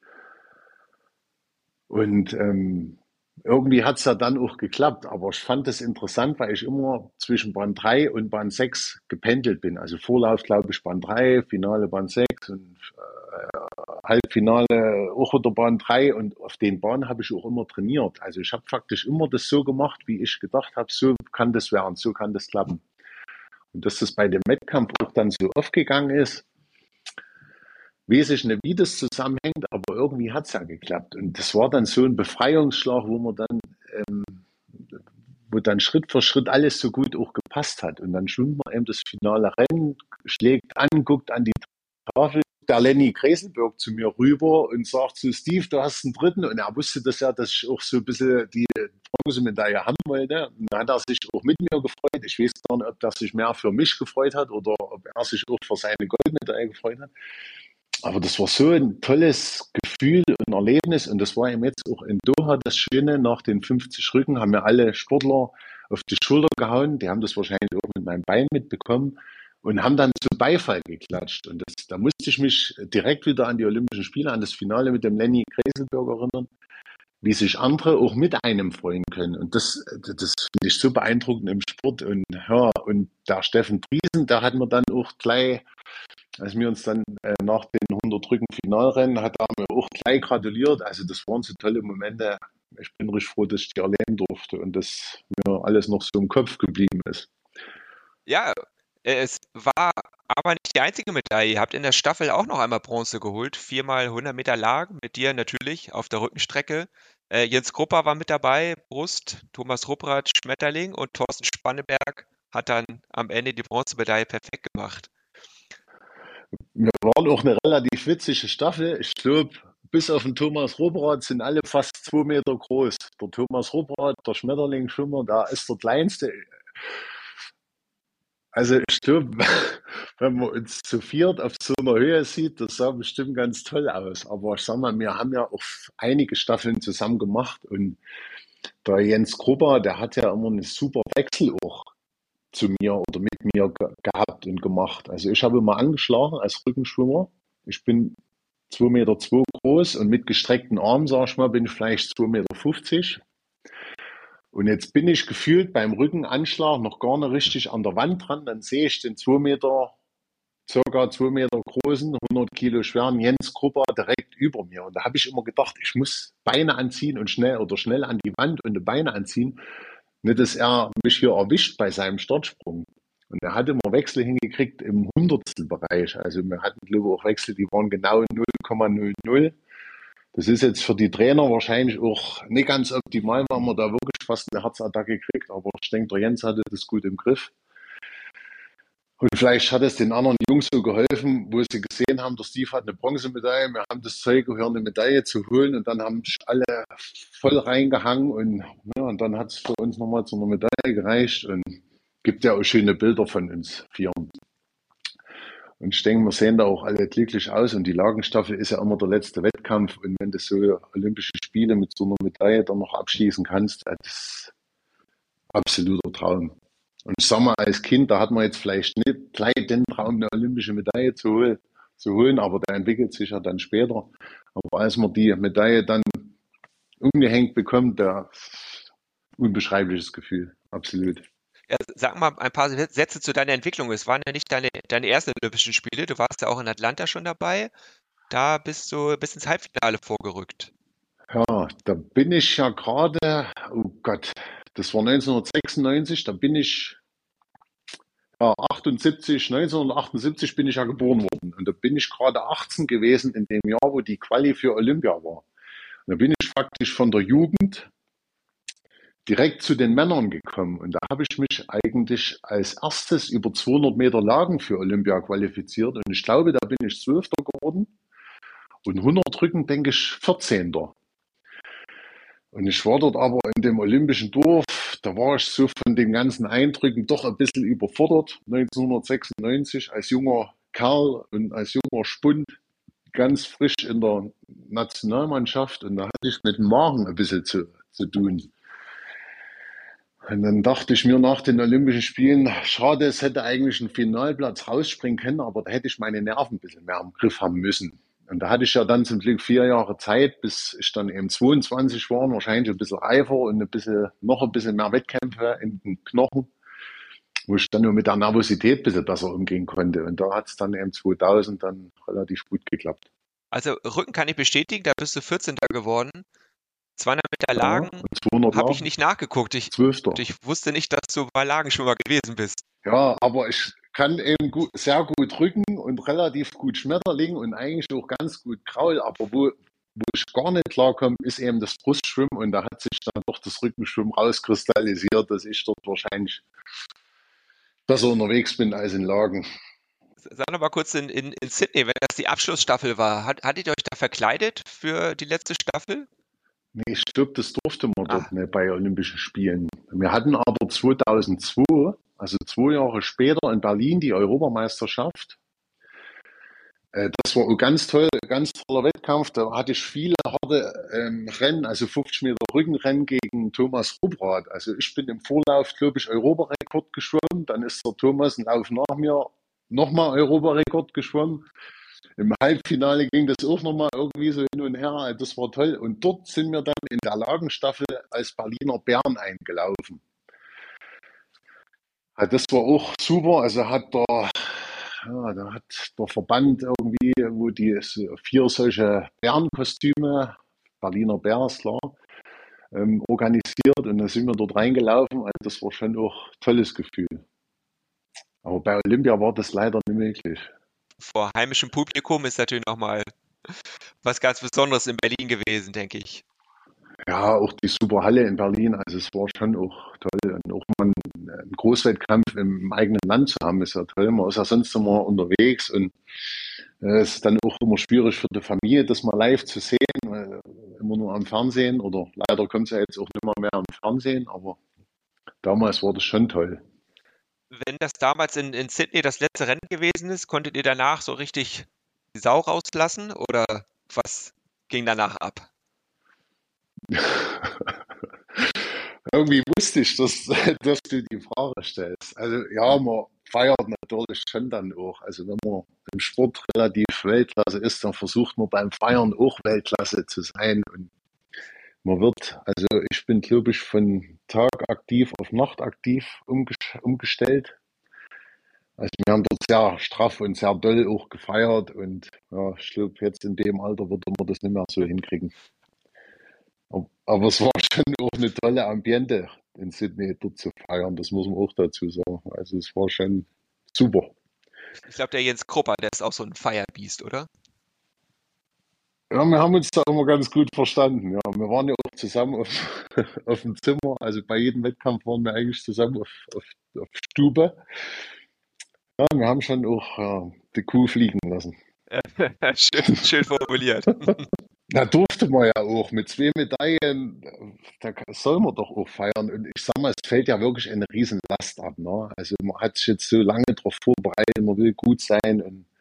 Und ähm, irgendwie hat es ja dann auch geklappt. Aber ich fand es interessant, weil ich immer zwischen Bahn drei und Bahn sechs gependelt bin. Also Vorlauf, glaube ich, Bahn drei, Finale Bahn sechs und Halbfinale auch wieder Bahn drei. Und auf den Bahnen habe ich auch immer trainiert. Also ich habe faktisch immer das so gemacht, wie ich gedacht habe, so kann das werden, so kann das klappen. Und dass das bei dem Wettkampf auch dann so aufgegangen ist, weiß ich nicht, wie das zusammenhängt, aber irgendwie hat es ja geklappt. Und das war dann so ein Befreiungsschlag, wo man dann, ähm, wo dann Schritt für Schritt alles so gut auch gepasst hat. Und dann schwimmt man eben das finale Rennen, schlägt an, guckt an die Tafel, der Lenny Kreselberg zu mir rüber und sagt zu Steve, du hast einen dritten. Und er wusste das ja, dass ich auch so ein bisschen die Bronzemedaille haben wollte. Und dann hat er sich auch mit mir gefreut. Ich weiß gar nicht, ob er sich mehr für mich gefreut hat oder ob er sich auch für seine Goldmedaille gefreut hat. Aber das war so ein tolles Gefühl und Erlebnis. Und das war eben jetzt auch in Doha das Schöne. Nach den fünfzig Rücken haben mir alle Sportler auf die Schulter gehauen. Die haben das wahrscheinlich auch mit meinem Bein mitbekommen und haben dann zu Beifall geklatscht. Und das, da musste ich mich direkt wieder an die Olympischen Spiele, an das Finale mit dem Lenny Kreselberg erinnern, wie sich andere auch mit einem freuen können. Und das, das finde ich so beeindruckend im Sport. Und ja, und der Steffen Driesen, der hat mir dann auch gleich, als wir uns dann äh, nach den hundert Rücken Finalrennen, hat er mir auch gleich gratuliert. Also das waren so tolle Momente. Ich bin richtig froh, dass ich die erleben durfte und dass mir alles noch so im Kopf geblieben ist. Ja, äh, es war aber nicht die einzige Medaille. Ihr habt in der Staffel auch noch einmal Bronze geholt. Viermal hundert Meter Lagen mit dir natürlich auf der Rückenstrecke. Äh, Jens Krupper war mit dabei, Brust, Thomas Rupprath, Schmetterling und Thorsten Spanneberg hat dann am Ende die Bronzemedaille perfekt gemacht. Wir waren auch eine relativ witzige Staffel. Ich glaube, bis auf den Thomas Roberath sind alle fast zwei Meter groß. Der Thomas Roberath, der Schmetterling-Schwimmer, der ist der kleinste. Also ich glaube, wenn man uns zu viert auf so einer Höhe sieht, das sah bestimmt ganz toll aus. Aber ich sag mal, wir haben ja auch einige Staffeln zusammen gemacht und der Jens Gruber, der hat ja immer einen super Wechsel auch zu mir oder mit mir ge gehabt und gemacht. Also ich habe immer angeschlagen als Rückenschwimmer. Ich bin zwei Meter zwei groß und mit gestreckten Armen, sag ich mal, bin ich vielleicht zwei Meter fünfzig. Und jetzt bin ich gefühlt beim Rückenanschlag noch gar nicht richtig an der Wand dran. Dann sehe ich den zwei Meter, circa zwei Meter großen, hundert Kilo schweren Jens Krupper direkt über mir. Und da habe ich immer gedacht, ich muss Beine anziehen und schnell oder schnell an die Wand und die Beine anziehen. Nicht, dass er mich hier erwischt bei seinem Startsprung. Und er hat immer Wechsel hingekriegt im Hundertstelbereich. Also wir hatten, glaube ich, auch Wechsel, die waren genau null Komma null null. Das ist jetzt für die Trainer wahrscheinlich auch nicht ganz optimal, weil man da wirklich fast eine Herzattacke kriegt. Aber ich denke, der Jens hatte das gut im Griff. Und vielleicht hat es den anderen Jungs so geholfen, wo sie gesehen haben, der Steve hat eine Bronzemedaille, wir haben das Zeug gehört, eine Medaille zu holen. Und dann haben sich alle voll reingehangen. Und, ja, und dann hat es für uns nochmal zu einer Medaille gereicht. Und gibt ja auch schöne Bilder von uns Vieren. Und ich denke, wir sehen da auch alle glücklich aus. Und die Lagenstaffel ist ja immer der letzte Wettkampf. Und wenn du so Olympische Spiele mit so einer Medaille dann noch abschließen kannst, das ist ein absoluter Traum. Und ich sag mal, als Kind, da hat man jetzt vielleicht nicht gleich den Traum, eine olympische Medaille zu holen, zu holen, aber der entwickelt sich ja dann später. Aber als man die Medaille dann umgehängt bekommt, da unbeschreibliches Gefühl, absolut. Ja, sag mal ein paar Sätze zu deiner Entwicklung. Es waren ja nicht deine, deine ersten Olympischen Spiele. Du warst ja auch in Atlanta schon dabei. Da bist du bis ins Halbfinale vorgerückt. Ja, da bin ich ja gerade, oh Gott, das war neunzehnhundertsechsundneunzig, da bin ich ja, achtundsiebzig, neunzehnhundertachtundsiebzig bin ich ja geboren worden. Und da bin ich gerade achtzehn gewesen in dem Jahr, wo die Quali für Olympia war. Und da bin ich praktisch von der Jugend direkt zu den Männern gekommen. Und da habe ich mich eigentlich als erstes über zweihundert Meter Lagen für Olympia qualifiziert. Und ich glaube, da bin ich Zwölfter geworden. Und hundert Rücken, denke ich, vierzehnter. Und ich war dort aber in dem olympischen Dorf, da war ich so von den ganzen Eindrücken doch ein bisschen überfordert. neunzehnhundertsechsundneunzig als junger Kerl und als junger Spund, ganz frisch in der Nationalmannschaft. Und da hatte ich mit dem Magen ein bisschen zu, zu tun. Und dann dachte ich mir nach den Olympischen Spielen, schade, es hätte eigentlich ein Finalplatz rausspringen können, aber da hätte ich meine Nerven ein bisschen mehr im Griff haben müssen. Und da hatte ich ja dann zum Glück vier Jahre Zeit, bis ich dann eben zweiundzwanzig war, wahrscheinlich ein bisschen reifer und ein bisschen, noch ein bisschen mehr Wettkämpfe in den Knochen, wo ich dann nur mit der Nervosität ein bisschen besser umgehen konnte. Und da hat es dann eben zweitausend dann relativ gut geklappt. Also Rücken kann ich bestätigen, da bist du vierzehnter geworden. zweihundert Meter Ja, Lagen und zweihundert habe ich Lagen, nicht nachgeguckt. Ich, zwölfter. ich wusste nicht, dass du bei Lagenschwimmer gewesen bist. Ja, aber ich kann eben gut, sehr gut Rücken und relativ gut Schmetterling und eigentlich auch ganz gut Kraul. Aber wo, wo ich gar nicht klarkomme, ist eben das Brustschwimmen. Und da hat sich dann doch das Rückenschwimmen rauskristallisiert, dass ich dort wahrscheinlich besser unterwegs bin als in Lagen. Sag noch mal kurz in, in, in Sydney, wenn das die Abschlussstaffel war, hat, hattet ihr euch da verkleidet für die letzte Staffel? Nee, ich glaube, das durfte man dort Ah, nicht bei Olympischen Spielen. Wir hatten aber zweitausendzwei, also zwei Jahre später in Berlin, die Europameisterschaft. Äh, Das war auch ganz toll, ganz toller Wettkampf. Da hatte ich viele harte ähm, Rennen, also fünfzig Meter Rückenrennen gegen Thomas Ruprath. Also ich bin im Vorlauf, glaube ich, Europarekord geschwommen. Dann ist der Thomas einen Lauf nach mir nochmal Europarekord geschwommen. Im Halbfinale ging das auch nochmal irgendwie so hin und her. Das war toll. Und dort sind wir dann in der Lagenstaffel als Berliner Bären eingelaufen. Ja, das war auch super. Also hat der, ja, da hat der Verband irgendwie, wo die so vier solche Bärenkostüme, Berliner Bär ist klar, ähm, organisiert und da sind wir dort reingelaufen. Also das war schon auch ein tolles Gefühl. Aber bei Olympia war das leider nicht möglich. vor heimischem Publikum ist natürlich nochmal was ganz Besonderes in Berlin gewesen, denke ich. Ja, auch die Superhalle in Berlin, also es war schon auch toll. Und auch mal einen Großwettkampf im eigenen Land zu haben, ist ja toll. Man ist ja sonst immer unterwegs und äh, es ist dann auch immer schwierig für die Familie, das mal live zu sehen, weil immer nur am Fernsehen oder leider kommt es ja jetzt auch nicht mehr, mehr am Fernsehen, aber damals war das schon toll. Wenn das damals in, in Sydney das letzte Rennen gewesen ist, konntet ihr danach so richtig die Sau rauslassen oder was ging danach ab? Irgendwie wusste ich, dass, dass du die Frage stellst. Also ja, man feiert natürlich schon dann auch. Also wenn man im Sport relativ Weltklasse ist, dann versucht man beim Feiern auch Weltklasse zu sein. Und man wird, also ich bin, glaube ich, von Tag aktiv auf Nacht aktiv umgestellt. Also wir haben dort sehr straff und sehr doll auch gefeiert. Und ja, ich glaube, jetzt in dem Alter wird man das nicht mehr so hinkriegen. Aber, aber es war schon auch eine tolle Ambiente in Sydney dort zu feiern, das muss man auch dazu sagen. Also es war schon super. Ich glaube, der Jens Krupper, der ist auch so ein Firebeast, oder? Ja, wir haben uns da immer ganz gut verstanden. Ja, wir waren ja auch zusammen auf, auf dem Zimmer. Also bei jedem Wettkampf waren wir eigentlich zusammen auf, auf, auf Stube. Ja, wir haben schon auch ja, die Kuh fliegen lassen. Schön, schön formuliert. Da durfte man ja auch mit zwei Medaillen, da soll man doch auch feiern. Und ich sag mal, es fällt ja wirklich eine riesen Last ab. Ne? Also man hat sich jetzt so lange darauf vorbereitet, man will gut sein. Und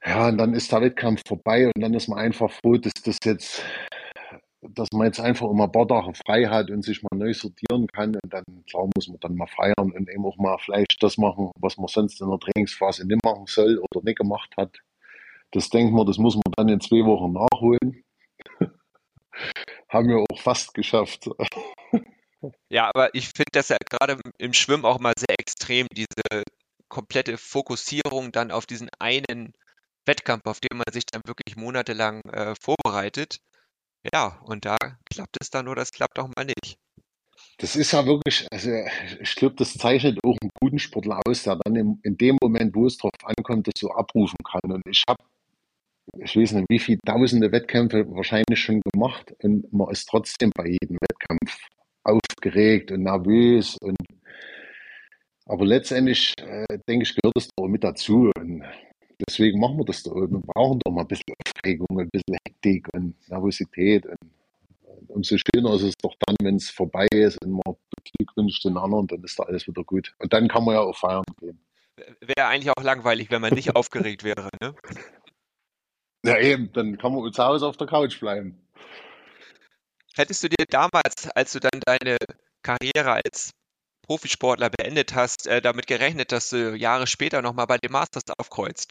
Ja, und dann ist der Wettkampf vorbei und dann ist man einfach froh, dass das jetzt, dass man jetzt einfach immer ein paar Tage frei hat und sich mal neu sortieren kann. Und dann, klar, muss man dann mal feiern und eben auch mal vielleicht das machen, was man sonst in der Trainingsphase nicht machen soll oder nicht gemacht hat. Das denkt man, das muss man dann in zwei Wochen nachholen. Haben wir auch fast geschafft. Ja, aber ich finde das ja gerade im Schwimmen auch mal sehr extrem, diese komplette Fokussierung dann auf diesen einen Wettkampf, auf den man sich dann wirklich monatelang äh, vorbereitet. Ja, und da klappt es dann oder es klappt auch mal nicht. Das ist ja wirklich, also ich glaube, das zeichnet auch einen guten Sportler aus, der dann in, in dem Moment, wo es drauf ankommt, das so abrufen kann. Und ich habe, ich weiß nicht, wie viele tausende Wettkämpfe wahrscheinlich schon gemacht und man ist trotzdem bei jedem Wettkampf aufgeregt und nervös. Und, aber letztendlich, äh, denke ich, gehört das doch mit dazu. Und deswegen machen wir das doch. Wir brauchen doch mal ein bisschen Aufregung, ein bisschen Hektik und Nervosität. Und umso schöner ist es doch dann, wenn es vorbei ist und man beglückwünscht den anderen, dann ist da alles wieder gut. Und dann kann man ja auch feiern gehen. Wäre eigentlich auch langweilig, wenn man nicht aufgeregt wäre, ne? Ja, eben, dann kann man zu Hause auf der Couch bleiben. Hättest du dir damals, als du dann deine Karriere als Profisportler beendet hast, äh, damit gerechnet, dass du Jahre später nochmal bei den Masters aufkreuzt?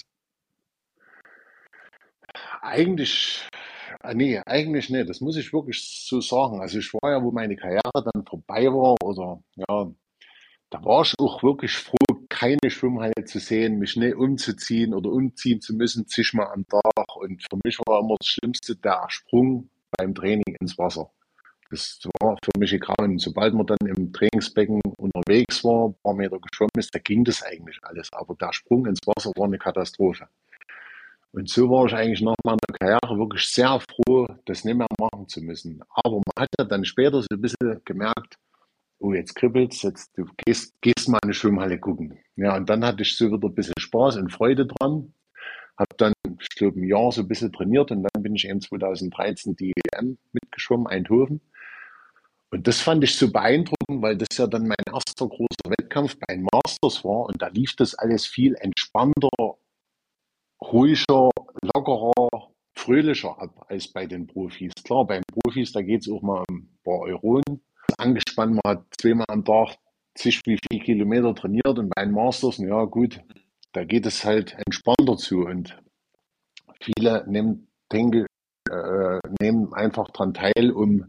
Eigentlich, äh, nee, eigentlich nicht. Das muss ich wirklich so sagen. Also ich war ja, wo meine Karriere dann vorbei war, oder ja, da war ich auch wirklich froh, keine Schwimmhalle zu sehen, mich nicht umzuziehen oder umziehen zu müssen, zigmal am Tag. Und für mich war immer das Schlimmste der Sprung beim Training ins Wasser. Das war für mich egal. Und sobald man dann im Trainingsbecken unterwegs war, ein paar Meter geschwommen ist, da ging das eigentlich alles. Aber der Sprung ins Wasser war eine Katastrophe. Und so war ich eigentlich nach meiner Karriere wirklich sehr froh, das nicht mehr machen zu müssen. Aber man hat ja dann später so ein bisschen gemerkt, oh, jetzt kribbelt's, jetzt du gehst, gehst mal in eine Schwimmhalle gucken. Ja, und dann hatte ich so wieder ein bisschen Spaß und Freude dran. Habe dann, ich glaube, ein Jahr so ein bisschen trainiert und dann bin ich eben zwanzig dreizehn die E M mitgeschwommen, Eindhoven. Und das fand ich so beeindruckend, weil das ja dann mein erster großer Wettkampf bei den Masters war und da lief das alles viel entspannter, ruhiger, lockerer, fröhlicher ab als bei den Profis. Klar, beim Profis, da geht es auch mal um ein paar Euronen. Angespannt, man hat zweimal am Tag zig wie viel Kilometer trainiert und bei den Masters, ja gut, da geht es halt entspannter zu und viele nehmen, denke, äh, nehmen einfach daran teil, um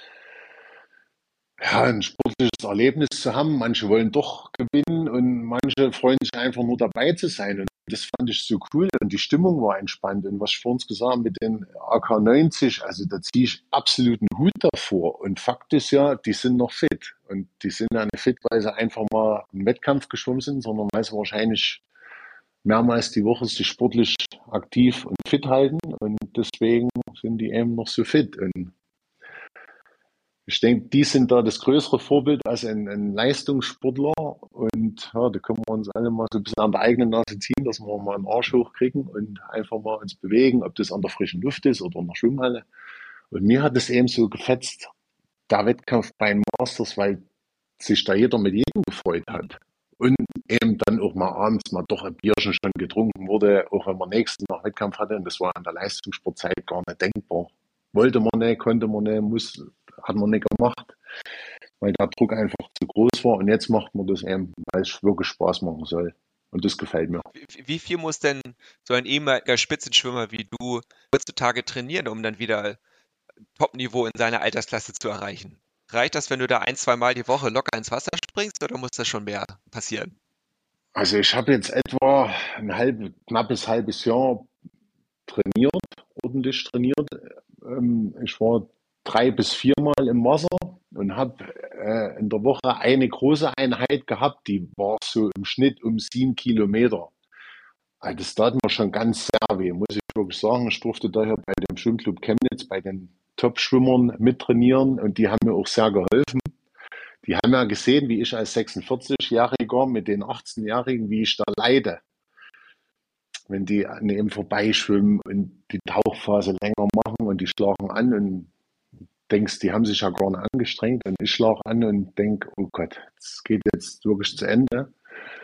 ja, ein sportliches Erlebnis zu haben. Manche wollen doch gewinnen und manche freuen sich einfach nur dabei zu sein. Und das fand ich so cool und die Stimmung war entspannt. Und was ich vorhin gesagt habe mit den A K neunzig, also da ziehe ich absoluten Hut davor. Und Fakt ist ja, die sind noch fit. Und die sind ja nicht fit, weil sie einfach mal einen Wettkampf geschwommen sind, sondern weil sie wahrscheinlich mehrmals die Woche sich sportlich aktiv und fit halten. Und deswegen sind die eben noch so fit. Und ich denke, die sind da das größere Vorbild als ein, ein Leistungssportler. Und ja, da können wir uns alle mal so ein bisschen an der eigenen Nase ziehen, dass wir mal einen Arsch hochkriegen und einfach mal uns bewegen, ob das an der frischen Luft ist oder in der Schwimmhalle. Und mir hat es eben so gefetzt, der Wettkampf bei den Masters, weil sich da jeder mit jedem gefreut hat. Und eben dann auch mal abends mal doch ein Bierchen schon getrunken wurde, auch wenn man nächsten Tag Wettkampf hatte. Und das war an der Leistungssportzeit gar nicht denkbar. Wollte man nicht, konnte man nicht, muss, hat man nicht gemacht, weil der Druck einfach zu groß war. Und jetzt macht man das eben, weil es wirklich Spaß machen soll. Und das gefällt mir. Wie, wie viel muss denn so ein ehemaliger Spitzenschwimmer wie du heutzutage trainieren, um dann wieder Top-Niveau in seiner Altersklasse zu erreichen? Reicht das, wenn du da ein, zwei Mal die Woche locker ins Wasser springst oder muss das schon mehr passieren? Also ich habe jetzt etwa ein halb, knappes halbes Jahr trainiert, ordentlich trainiert. Ähm, ich war drei bis viermal im Wasser und habe äh, in der Woche eine große Einheit gehabt, die war so im Schnitt um sieben Kilometer. Also das tat mir schon ganz sehr weh, muss ich wirklich sagen. Ich durfte daher bei dem Schwimmclub Chemnitz bei den Top-Schwimmern mittrainieren und die haben mir auch sehr geholfen. Die haben ja gesehen, wie ich als sechsundvierzig-Jähriger mit den achtzehn-Jährigen, wie ich da leide, wenn die an ihm vorbeischwimmen und die Tauchphase länger machen und die schlagen an und denkst, die haben sich ja gar nicht angestrengt und ich schlage an und denk, oh Gott, es geht jetzt wirklich zu Ende.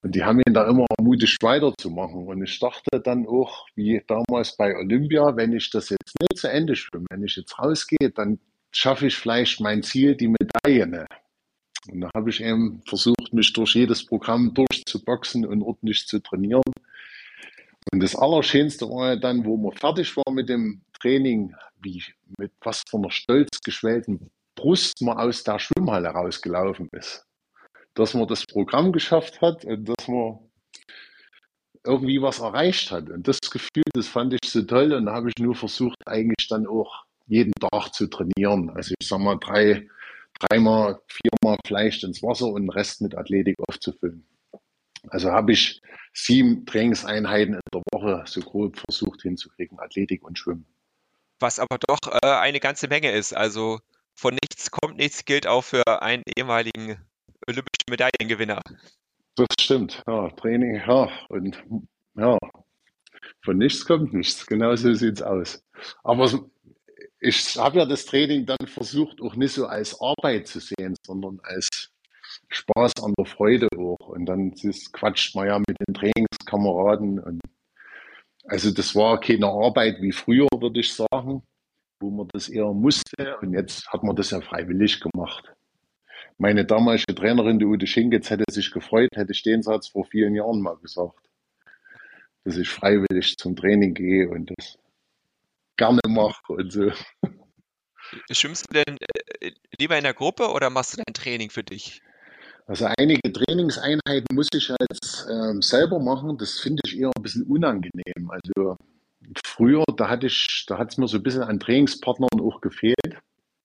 Und die haben ihn da immer ermutigt, weiterzumachen. Und ich dachte dann auch, wie damals bei Olympia, wenn ich das jetzt nicht zu Ende schwimme, wenn ich jetzt rausgehe, dann schaffe ich vielleicht mein Ziel, die Medaille. Ne? Und da habe ich eben versucht, mich durch jedes Programm durchzuboxen und ordentlich zu trainieren. Und das Allerschönste war ja dann, wo man fertig war mit dem Training, wie mit was von einer stolz geschwellten Brust man aus der Schwimmhalle rausgelaufen ist. Dass man das Programm geschafft hat und dass man irgendwie was erreicht hat. Und das Gefühl, das fand ich so toll. Und da habe ich nur versucht, eigentlich dann auch jeden Tag zu trainieren. Also ich sag mal, drei, dreimal, viermal vielleicht ins Wasser und den Rest mit Athletik aufzufüllen. Also habe ich sieben Trainingseinheiten in der Woche so grob versucht hinzukriegen, Athletik und Schwimmen. Was aber doch äh, eine ganze Menge ist. Also von nichts kommt nichts, gilt auch für einen ehemaligen olympischen Medaillengewinner. Das stimmt, ja, Training, ja, und ja, von nichts kommt nichts, genau so sieht es aus. Aber so- ich habe ja das Training dann versucht, auch nicht so als Arbeit zu sehen, sondern als Spaß an der Freude auch. Und dann ist, quatscht man ja mit den Trainingskameraden. Und also das war keine Arbeit wie früher, würde ich sagen, wo man das eher musste. Und jetzt hat man das ja freiwillig gemacht. Meine damalige Trainerin, die Ute Schinkitz, hätte sich gefreut, hätte ich den Satz vor vielen Jahren mal gesagt, dass ich freiwillig zum Training gehe und das gerne mache und so. Schwimmst du denn äh, lieber in der Gruppe oder machst du dein Training für dich? Also einige Trainingseinheiten muss ich jetzt ähm, selber machen. Das finde ich eher ein bisschen unangenehm. Also früher, da hatte ich, da hat es mir so ein bisschen an Trainingspartnern auch gefehlt.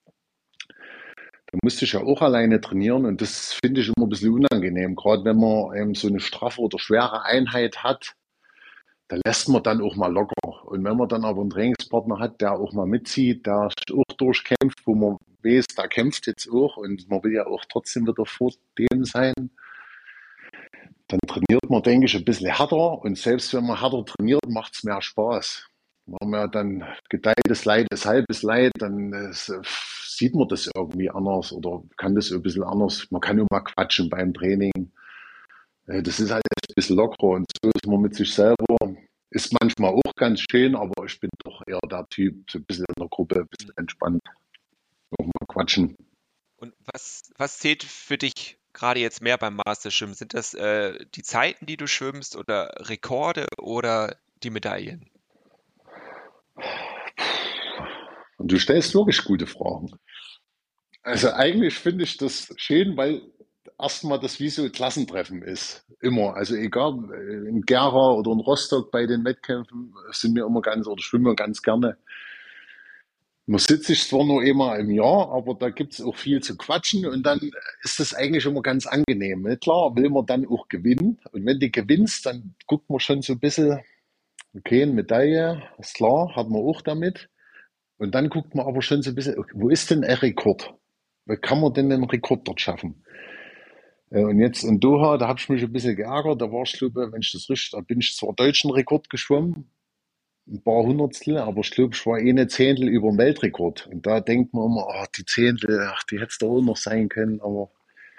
Da musste ich ja auch alleine trainieren und das finde ich immer ein bisschen unangenehm. Gerade wenn man eben so eine straffe oder schwere Einheit hat, da lässt man dann auch mal locker. Und wenn man dann aber einen Trainingspartner hat, der auch mal mitzieht, der sich auch durchkämpft, wo man weiß, der kämpft jetzt auch und man will ja auch trotzdem wieder vor dem sein, dann trainiert man, denke ich, ein bisschen härter. Und selbst wenn man härter trainiert, macht es mehr Spaß. Wenn man ja dann geteiltes Leid ist halbes Leid, dann äh, sieht man das irgendwie anders oder kann das ein bisschen anders. Man kann nur mal quatschen beim Training. Äh, Das ist halt ein bisschen lockerer und so ist man mit sich selber. Ist manchmal auch ganz schön, aber ich bin doch eher der Typ, so ein bisschen in der Gruppe, ein bisschen entspannt, auch mal quatschen. Und was, was zählt für dich gerade jetzt mehr beim Masterschwimmen? Sind das äh, die Zeiten, die du schwimmst oder Rekorde oder die Medaillen? Und du stellst wirklich gute Fragen. Also eigentlich finde ich das schön, weil erstmal das wie so ein Klassentreffen ist. Immer. Also egal, äh, in Gera oder in Rostock bei den Wettkämpfen sind wir immer ganz oder schwimmen wir ganz gerne. Man sitzt sich zwar nur einmal im Jahr, aber da gibt es auch viel zu quatschen und dann ist das eigentlich immer ganz angenehm. Ne? Klar will man dann auch gewinnen und wenn du gewinnst, dann guckt man schon so ein bisschen, okay, eine Medaille, ist klar, hat man auch damit. Und dann guckt man aber schon so ein bisschen, okay, wo ist denn ein Rekord? Wie kann man denn einen Rekord dort schaffen? Äh, Und jetzt in Doha, da habe ich mich ein bisschen geärgert. Da war ich, glaube, wenn ich das richtig, da bin ich zwar deutschen Rekord geschwommen, ein paar Hundertstel, aber ich glaube, ich war eh eine Zehntel über dem Weltrekord. Und da denkt man immer, ach, die Zehntel, ach, die hätte es doch auch noch sein können. Aber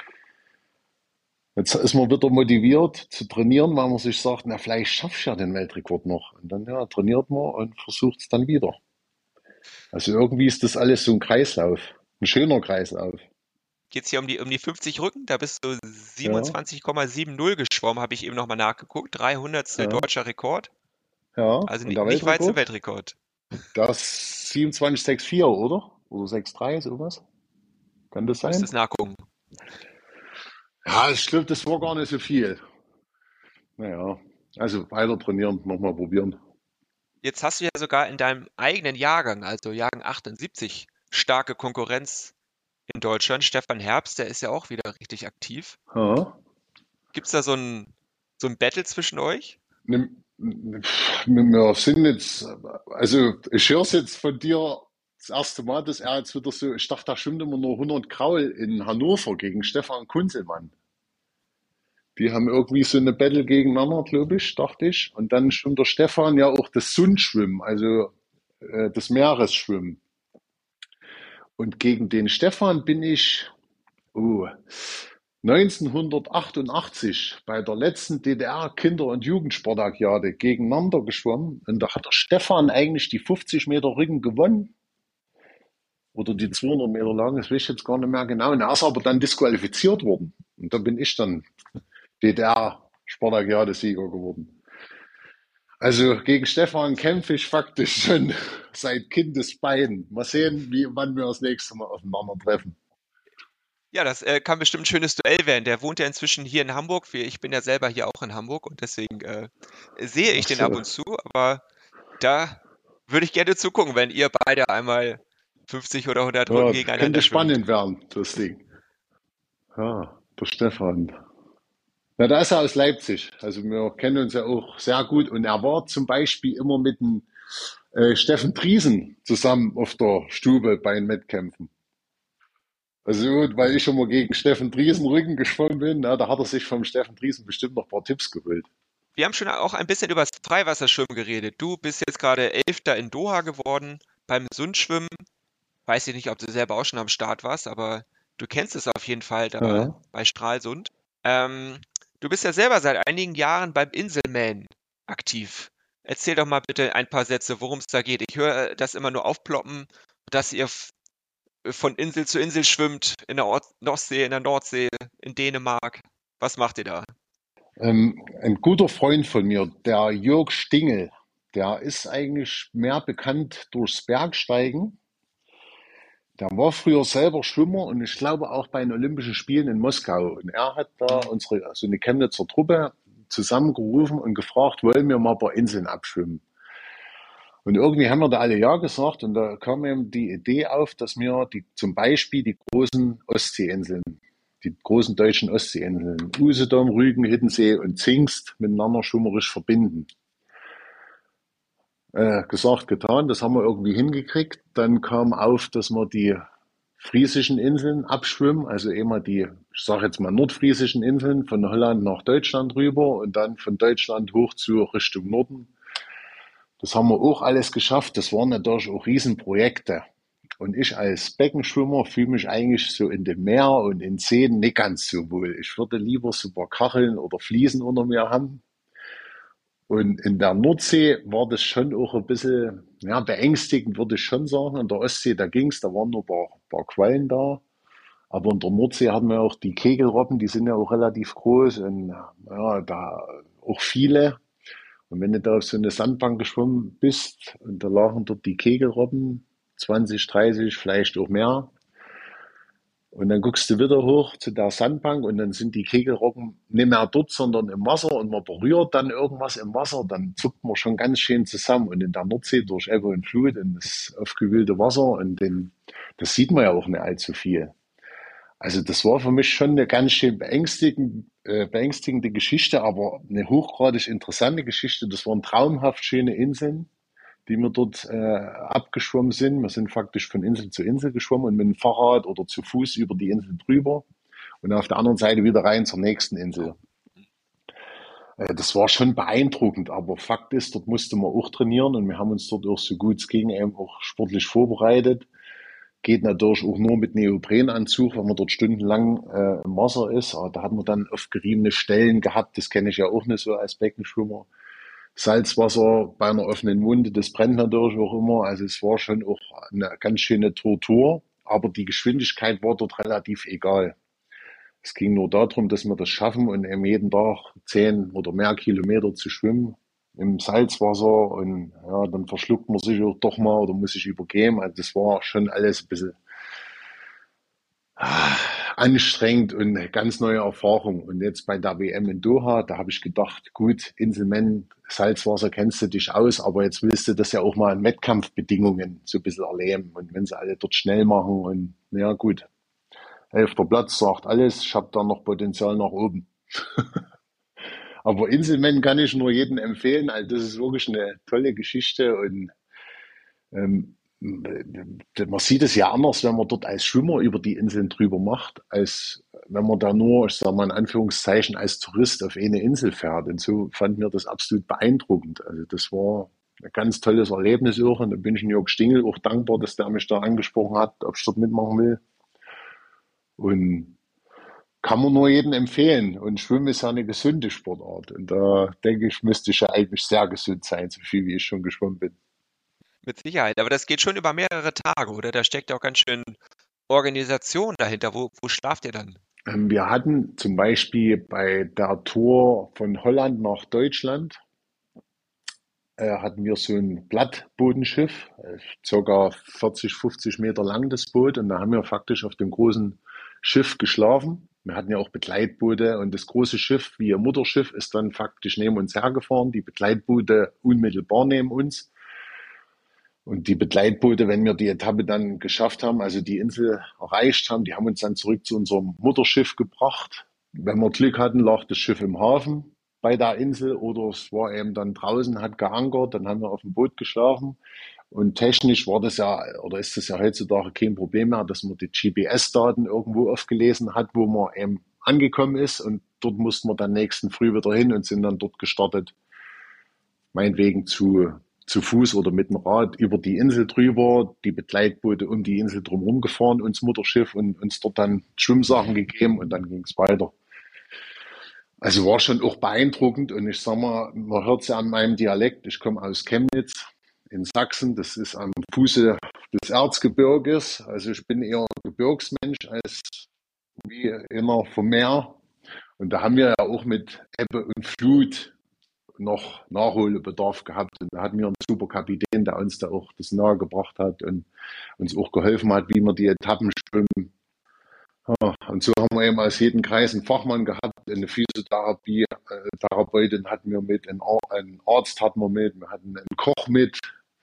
jetzt ist man wieder motiviert zu trainieren, weil man sich sagt, na, vielleicht schaffe ich ja den Weltrekord noch. Und dann ja, trainiert man und versucht es dann wieder. Also irgendwie ist das alles so ein Kreislauf, ein schöner Kreislauf. Geht es hier um die, um die fünfzig Rücken? Da bist du Ja, siebenundzwanzig Komma sieben null geschwommen, habe ich eben nochmal nachgeguckt. drei Hundertstel ja, deutscher Rekord. ja. Also Und ni- der nicht weit zum Weltrekord? Weltrekord. Das siebenundzwanzig Komma vierundsechzig, oder? Oder sechs Komma drei, sowas? Kann das Ich müsste sein? es nachgucken. Ja, ich glaube, das war gar nicht so viel. Naja, also weiter trainieren, nochmal probieren. Jetzt hast du ja sogar in deinem eigenen Jahrgang, also Jahrgang achtundsiebzig, starke Konkurrenz in Deutschland. Stefan Herbst, der ist ja auch wieder richtig aktiv. Ja. Gibt es da so ein, so ein Battle zwischen euch? Nimm- Wir sind jetzt, also ich höre es jetzt von dir das erste Mal, dass er jetzt wieder so, ich dachte, da schwimmt immer nur hundert Kraul in Hannover gegen Stefan Kunzelmann. Die haben irgendwie so eine Battle gegeneinander, glaube ich, dachte ich. Und dann schwimmt der Stefan ja auch das Sundschwimmen, also äh, das Meeresschwimmen. Und gegen den Stefan bin ich, oh, neunzehnhundertachtundachtzig bei der letzten D D R-Kinder- und Jugendsportolympiade gegeneinander geschwommen. Und da hat der Stefan eigentlich die fünfzig Meter Rücken gewonnen. Oder die zweihundert Meter lang, das weiß ich jetzt gar nicht mehr genau. Und er ist aber dann disqualifiziert worden. Und da bin ich dann D D R-Sportolympiade-Sieger geworden. Also gegen Stefan kämpfe ich faktisch schon seit Kindesbeinen. Mal sehen, wie, wann wir das nächste Mal aufeinandertreffen. Ja, das äh, kann bestimmt ein schönes Duell werden. Der wohnt ja inzwischen hier in Hamburg. Wir- Ich bin ja selber hier auch in Hamburg und deswegen äh, sehe ich Ach den ab so. und zu. Aber da würde ich gerne zugucken, wenn ihr beide einmal fünfzig oder hundert Runden Ja, gegeneinander könnte schwimmt. spannend werden, das Ding. Ja, der Stefan. Na, da ist er aus Leipzig. Also wir kennen uns ja auch sehr gut. Und er war zum Beispiel immer mit dem äh, Steffen Driesen zusammen auf der Stube bei den Wettkämpfen. Also gut, weil ich schon mal gegen Steffen Driesen Rücken geschwommen bin, na, da hat er sich vom Steffen Driesen bestimmt noch ein paar Tipps geholt. Wir haben schon auch ein bisschen über das Freiwasserschwimmen geredet. Du bist jetzt gerade Elfter in Doha geworden beim Sundschwimmen. Weiß ich nicht, ob du selber auch schon am Start warst, aber du kennst es auf jeden Fall da Ja. bei Stralsund. Ähm, Du bist ja selber seit einigen Jahren beim Inselman aktiv. Erzähl doch mal bitte ein paar Sätze, worum es da geht. Ich höre das immer nur aufploppen, dass ihr f- von Insel zu Insel schwimmt, in der Ort Ostsee, in der Nordsee, in Dänemark. Was macht ihr da? Ähm, ein guter Freund von mir, der Jörg Stingel, der ist eigentlich mehr bekannt durchs Bergsteigen. Der war früher selber Schwimmer und ich glaube auch bei den Olympischen Spielen in Moskau. Und er hat da Hm. unsere, so eine Chemnitzer Truppe zusammengerufen und gefragt, wollen wir mal ein paar Inseln abschwimmen? Und irgendwie haben wir da alle ja gesagt und da kam eben die Idee auf, dass wir die, zum Beispiel die großen Ostseeinseln, die großen deutschen Ostseeinseln, Usedom, Rügen, Hiddensee und Zingst miteinander schwimmerisch verbinden. Äh, gesagt, getan, das haben wir irgendwie hingekriegt. Dann kam auf, dass wir die friesischen Inseln abschwimmen, also immer die, ich sage jetzt mal nordfriesischen Inseln von Holland nach Deutschland rüber und dann von Deutschland hoch zu Richtung Norden. Das haben wir auch alles geschafft. Das waren natürlich auch Riesenprojekte. Und ich als Beckenschwimmer fühle mich eigentlich so in dem Meer und in Seen nicht ganz so wohl. Ich würde lieber so ein paar Kacheln oder Fliesen unter mir haben. Und in der Nordsee war das schon auch ein bisschen, ja, beängstigend, würde ich schon sagen. In der Ostsee, da ging's, da waren nur ein paar, paar Quallen da. Aber in der Nordsee hatten wir auch die Kegelrobben, die sind ja auch relativ groß und ja, da auch viele. Und wenn du da auf so eine Sandbank geschwommen bist und da lagen dort die Kegelrobben, zwanzig, dreißig, vielleicht auch mehr, und dann guckst du wieder hoch zu der Sandbank und dann sind die Kegelrobben nicht mehr dort, sondern im Wasser und man berührt dann irgendwas im Wasser, dann zuckt man schon ganz schön zusammen. Und in der Nordsee durch Ebbe und Flut und das aufgewühlte Wasser und den, das sieht man ja auch nicht allzu viel. Also das war für mich schon eine ganz schön beängstigend, äh, beängstigende Geschichte, aber eine hochgradig interessante Geschichte. Das waren traumhaft schöne Inseln, die wir dort äh, abgeschwommen sind. Wir sind faktisch von Insel zu Insel geschwommen und mit dem Fahrrad oder zu Fuß über die Insel drüber und auf der anderen Seite wieder rein zur nächsten Insel. Wow. Äh, das war schon beeindruckend, aber Fakt ist, dort musste man auch trainieren und wir haben uns dort auch so gut es ging eben auch sportlich vorbereitet. Geht natürlich auch nur mit Neoprenanzug, wenn man dort stundenlang äh, im Wasser ist. Aber da hat man dann oft geriebene Stellen gehabt. Das kenne ich ja auch nicht so als Beckenschwimmer. Salzwasser bei einer offenen Wunde, das brennt natürlich auch immer. Also es war schon auch eine ganz schöne Tortur. Aber die Geschwindigkeit war dort relativ egal. Es ging nur darum, dass wir das schaffen und eben jeden Tag zehn oder mehr Kilometer zu schwimmen im Salzwasser und ja, dann verschluckt man sich auch doch mal oder muss sich übergeben. Also das war schon alles ein bisschen ah, anstrengend und eine ganz neue Erfahrung. Und jetzt bei der W M in Doha, da habe ich gedacht, gut, Inselman, Salzwasser kennst du dich aus, aber jetzt willst du das ja auch mal in Wettkampfbedingungen so ein bisschen erleben. Und wenn sie alle dort schnell machen und ja gut, elfter Platz sagt alles, ich habe da noch Potenzial nach oben. Aber Inselman kann ich nur jedem empfehlen. Also das ist wirklich eine tolle Geschichte und ähm, man sieht es ja anders, wenn man dort als Schwimmer über die Inseln drüber macht, als wenn man da nur, ich sage mal in Anführungszeichen, als Tourist auf eine Insel fährt. Und so fand mir das absolut beeindruckend. Also das war ein ganz tolles Erlebnis auch. Und da bin ich Jörg Stingel auch dankbar, dass der mich da angesprochen hat, ob ich dort mitmachen will. Und Kann man nur jedem empfehlen. Und Schwimmen ist ja eine gesunde Sportart. Und da denke ich, müsste ich ja eigentlich sehr gesund sein, so viel wie ich schon geschwommen bin. Mit Sicherheit. Aber das geht schon über mehrere Tage, oder? Da steckt ja auch ganz schön Organisation dahinter. Wo, wo schlaft ihr dann? Ähm, Wir hatten zum Beispiel bei der Tour von Holland nach Deutschland, äh, hatten wir so ein Plattbodenschiff, äh, circa vierzig, fünfzig Meter lang das Boot. Und da haben wir faktisch auf dem großen Schiff geschlafen. Wir hatten ja auch Begleitboote und das große Schiff, wie ihr Mutterschiff, ist dann faktisch neben uns hergefahren, die Begleitboote unmittelbar neben uns. Und die Begleitboote, wenn wir die Etappe dann geschafft haben, also die Insel erreicht haben, die haben uns dann zurück zu unserem Mutterschiff gebracht. Wenn wir Glück hatten, lag das Schiff im Hafen bei der Insel oder es war eben dann draußen, hat geankert, dann haben wir auf dem Boot geschlafen. Und technisch war das ja, oder ist das ja heutzutage kein Problem mehr, dass man die G P S-Daten irgendwo aufgelesen hat, wo man eben angekommen ist. Und dort mussten wir dann nächsten Früh wieder hin und sind dann dort gestartet, meinetwegen zu, zu Fuß oder mit dem Rad über die Insel drüber, die Begleitboote um die Insel drumherum gefahren, uns Mutterschiff und uns dort dann Schwimmsachen gegeben und dann ging es weiter. Also war schon auch beeindruckend und ich sag mal, man hört es ja an meinem Dialekt, ich komme aus Chemnitz in Sachsen, das ist am Fuße des Erzgebirges, also ich bin eher Gebirgsmensch als wie immer vom Meer und da haben wir ja auch mit Ebbe und Flut noch Nachholbedarf gehabt. Und da hatten wir einen super Kapitän, der uns da auch das nahe gebracht hat und uns auch geholfen hat, wie wir die Etappen schwimmen. Ja, und so haben wir eben aus jedem Kreis einen Fachmann gehabt, eine Physiotherapie, äh, Therapeutin hatten wir mit, einen, Ar einen Arzt hatten wir mit, wir hatten einen Koch mit.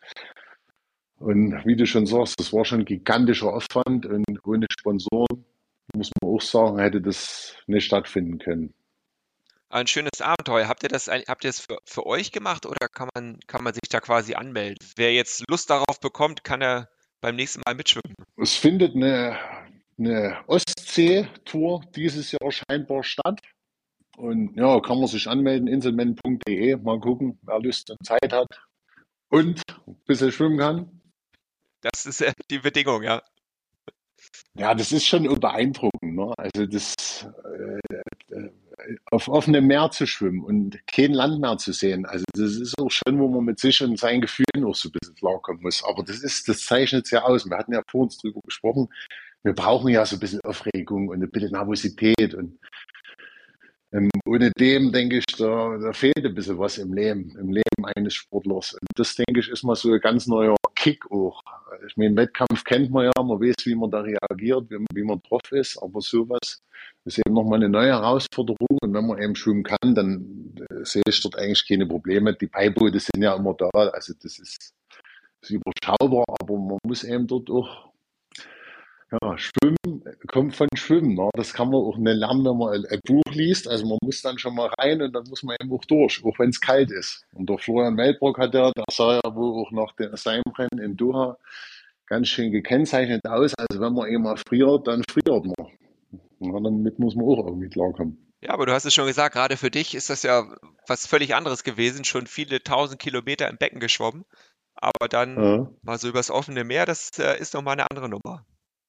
Und wie du schon sagst, das war schon ein gigantischer Aufwand und ohne Sponsoren, muss man auch sagen, hätte das nicht stattfinden können. Ein schönes Abenteuer. Habt ihr das, ein- habt ihr das für, für euch gemacht oder kann man, kann man sich da quasi anmelden? Wer jetzt Lust darauf bekommt, kann er beim nächsten Mal mitschwimmen. Es findet eine, eine Ostsee-Tour dieses Jahr scheinbar statt. Und ja, kann man sich anmelden, inselmen punkt de, mal gucken, wer Lust und Zeit hat und ein bisschen schwimmen kann. Das ist äh, die Bedingung, ja. Ja, das ist schon beeindruckend, ne? Also das äh, äh, auf offenem Meer zu schwimmen und kein Land mehr zu sehen. Also das ist auch schon, wo man mit sich und seinen Gefühlen auch so ein bisschen klarkommen muss. Aber das ist, das zeichnet es ja aus. Wir hatten ja vor uns drüber gesprochen. Wir brauchen ja so ein bisschen Aufregung und ein bisschen Nervosität und Ähm, ohne dem, denke ich, da, da fehlt ein bisschen was im Leben, im Leben eines Sportlers. Und das, denke ich, ist mal so ein ganz neuer Kick auch. Ich meine, Wettkampf kennt man ja, man weiß, wie man da reagiert, wie, wie man drauf ist, aber sowas ist eben nochmal eine neue Herausforderung. Und wenn man eben schwimmen kann, dann äh, sehe ich dort eigentlich keine Probleme. Die Beiboote sind ja immer da, also das ist, ist überschaubar, aber man muss eben dort auch ja, Schwimmen kommt von Schwimmen. Ne? Das kann man auch nicht lernen, wenn man ein, ein Buch liest. Also man muss dann schon mal rein und dann muss man eben auch durch, auch wenn es kalt ist. Und der Florian Weltbrock hat ja, der sah ja wohl auch nach dem Seimbrennen in Doha ganz schön gekennzeichnet aus. Also wenn man eben mal friert, dann friert man. Ja, damit muss man auch irgendwie klarkommen. Ja, aber du hast es schon gesagt, gerade für dich ist das ja was völlig anderes gewesen, schon viele tausend Kilometer im Becken geschwommen, aber dann Ja. mal so übers offene Meer, das äh, ist nochmal eine andere Nummer.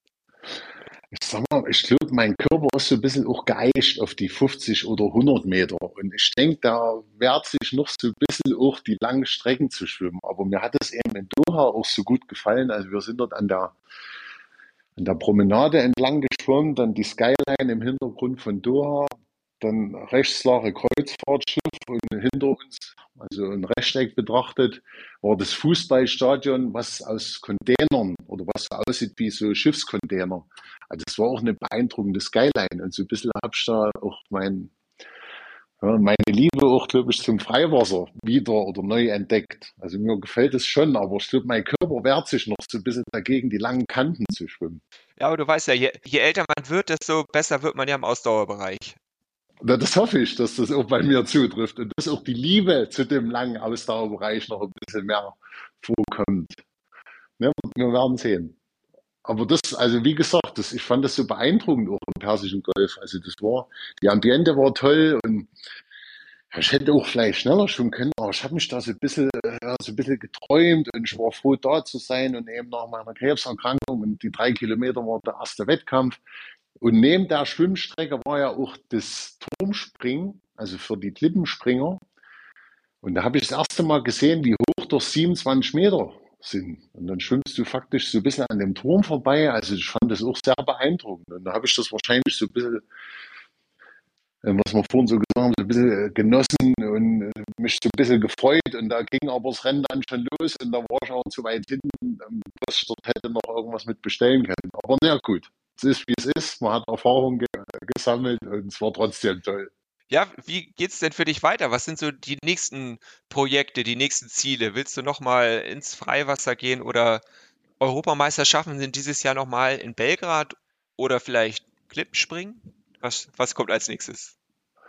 Ich sag mal, ich glaube, mein Körper ist so ein bisschen auch geeicht auf die fünfzig oder hundert Meter. Und ich denke, da wehrt sich noch so ein bisschen auch die langen Strecken zu schwimmen. Aber mir hat es eben in Doha auch so gut gefallen. Also wir sind dort an der, an der Promenade entlang geschwommen, dann die Skyline im Hintergrund von Doha, dann rechts lag ein Kreuzfahrtschiff und hinter uns, also ein Rechteck betrachtet, war das Fußballstadion, was aus Containern oder was so aussieht wie so Schiffscontainer. Also das war auch eine beeindruckende Skyline und so ein bisschen habe ich da auch mein, ja, meine Liebe auch, glaube ich, zum Freiwasser wieder oder neu entdeckt. Also mir gefällt es schon, aber ich glaube, mein Körper wehrt sich noch so ein bisschen dagegen, die langen Kanten zu schwimmen. Ja, aber du weißt ja, je, je älter man wird, desto besser wird man ja im Ausdauerbereich. Na, das hoffe ich, dass das auch bei mir zutrifft und dass auch die Liebe zu dem langen Ausdauerbereich noch ein bisschen mehr vorkommt. Ne? Wir werden sehen. Aber das, also wie gesagt, das, ich fand das so beeindruckend auch im Persischen Golf. Also das war, die Ambiente war toll und ja, ich hätte auch vielleicht schneller schwimmen können, aber ich habe mich da so ein bisschen, äh, ja, so ein bisschen geträumt und ich war froh, da zu sein und eben nach meiner Krebserkrankung und die drei Kilometer war der erste Wettkampf. Und neben der Schwimmstrecke war ja auch das Turmspringen, also für die Klippenspringer. Und da habe ich das erste Mal gesehen, wie hoch doch siebenundzwanzig Meter sind. Und dann schwimmst du faktisch so ein bisschen an dem Turm vorbei. Also ich fand das auch sehr beeindruckend. Und da habe ich das wahrscheinlich so ein bisschen, äh, was wir vorhin so gesagt haben, so ein bisschen äh, genossen und äh, mich so ein bisschen gefreut. Und da ging aber das Rennen dann schon los und da war ich auch zu weit hinten, ähm, dass ich dort hätte noch irgendwas mit bestellen können. Aber na gut, es ist wie es ist. Man hat Erfahrung ge gesammelt und es war trotzdem toll. Ja, wie geht's denn für dich weiter? Was sind so die nächsten Projekte, die nächsten Ziele? Willst du noch mal ins Freiwasser gehen oder Europameisterschaften sind dieses Jahr noch mal in Belgrad oder vielleicht Klippspringen? Was, was kommt als nächstes?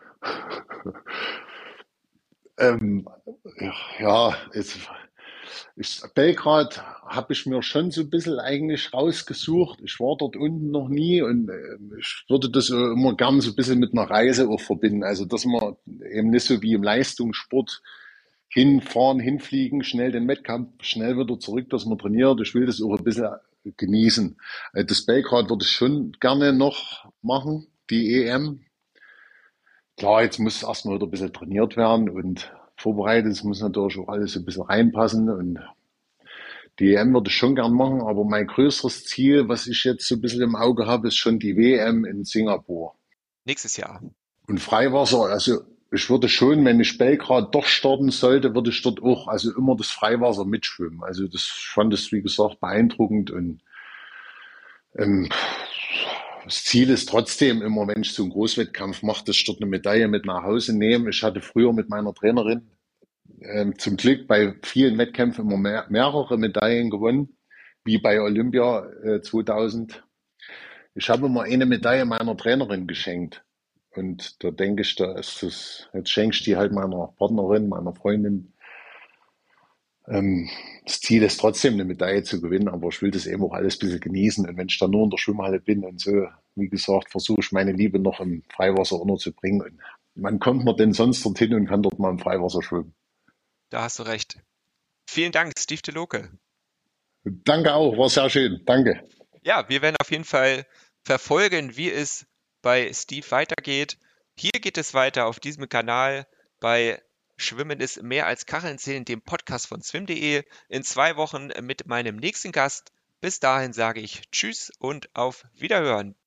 Ähm, ja, es, ich, Belgrad habe ich mir schon so ein bisschen eigentlich rausgesucht. Ich war dort unten noch nie und äh, ich würde das äh, immer gern so ein bisschen mit einer Reise auch verbinden. Also, dass man eben nicht so wie im Leistungssport hinfahren, hinfliegen, schnell den Wettkampf, schnell wieder zurück, dass man trainiert. Ich will das auch ein bisschen genießen. Äh, Das Belgrad würde ich schon gerne noch machen, die E M. Klar, jetzt muss erstmal wieder ein bisschen trainiert werden und vorbereitet. Es muss natürlich auch alles so ein bisschen reinpassen. Und die E M würde ich schon gern machen, aber mein größeres Ziel, was ich jetzt so ein bisschen im Auge habe, ist schon die W M in Singapur. Nächstes Jahr. Und Freiwasser, also ich würde schon, wenn ich Belgrad doch starten sollte, würde ich dort auch also immer das Freiwasser mitschwimmen. Also das ich fand das, wie gesagt, beeindruckend und ähm, das Ziel ist trotzdem immer, wenn ich so einen Großwettkampf mache, dass ich dort eine Medaille mit nach Hause nehme. Ich hatte früher mit meiner Trainerin ähm, zum Glück bei vielen Wettkämpfen immer mehr, mehrere Medaillen gewonnen, wie bei Olympia äh, zweitausend. Ich habe immer eine Medaille meiner Trainerin geschenkt. Und da denke ich, da ist das, jetzt schenke ich die halt meiner Partnerin, meiner Freundin. Ähm, Das Ziel ist trotzdem eine Medaille zu gewinnen, aber ich will das eben auch alles ein bisschen genießen. Und wenn ich dann nur in der Schwimmhalle bin und so, wie gesagt, versuche ich meine Liebe noch im Freiwasser unterzubringen. Und wann kommt man denn sonst dorthin und kann dort mal im Freiwasser schwimmen? Da hast du recht. Vielen Dank, Steve DeLoke. Danke auch, war sehr schön. Danke. Ja, wir werden auf jeden Fall verfolgen, wie es bei Steve weitergeht. Hier geht es weiter auf diesem Kanal bei Schwimmen ist mehr als Kacheln zählen, dem Podcast von swim punkt de. In zwei Wochen mit meinem nächsten Gast. Bis dahin sage ich Tschüss und auf Wiederhören.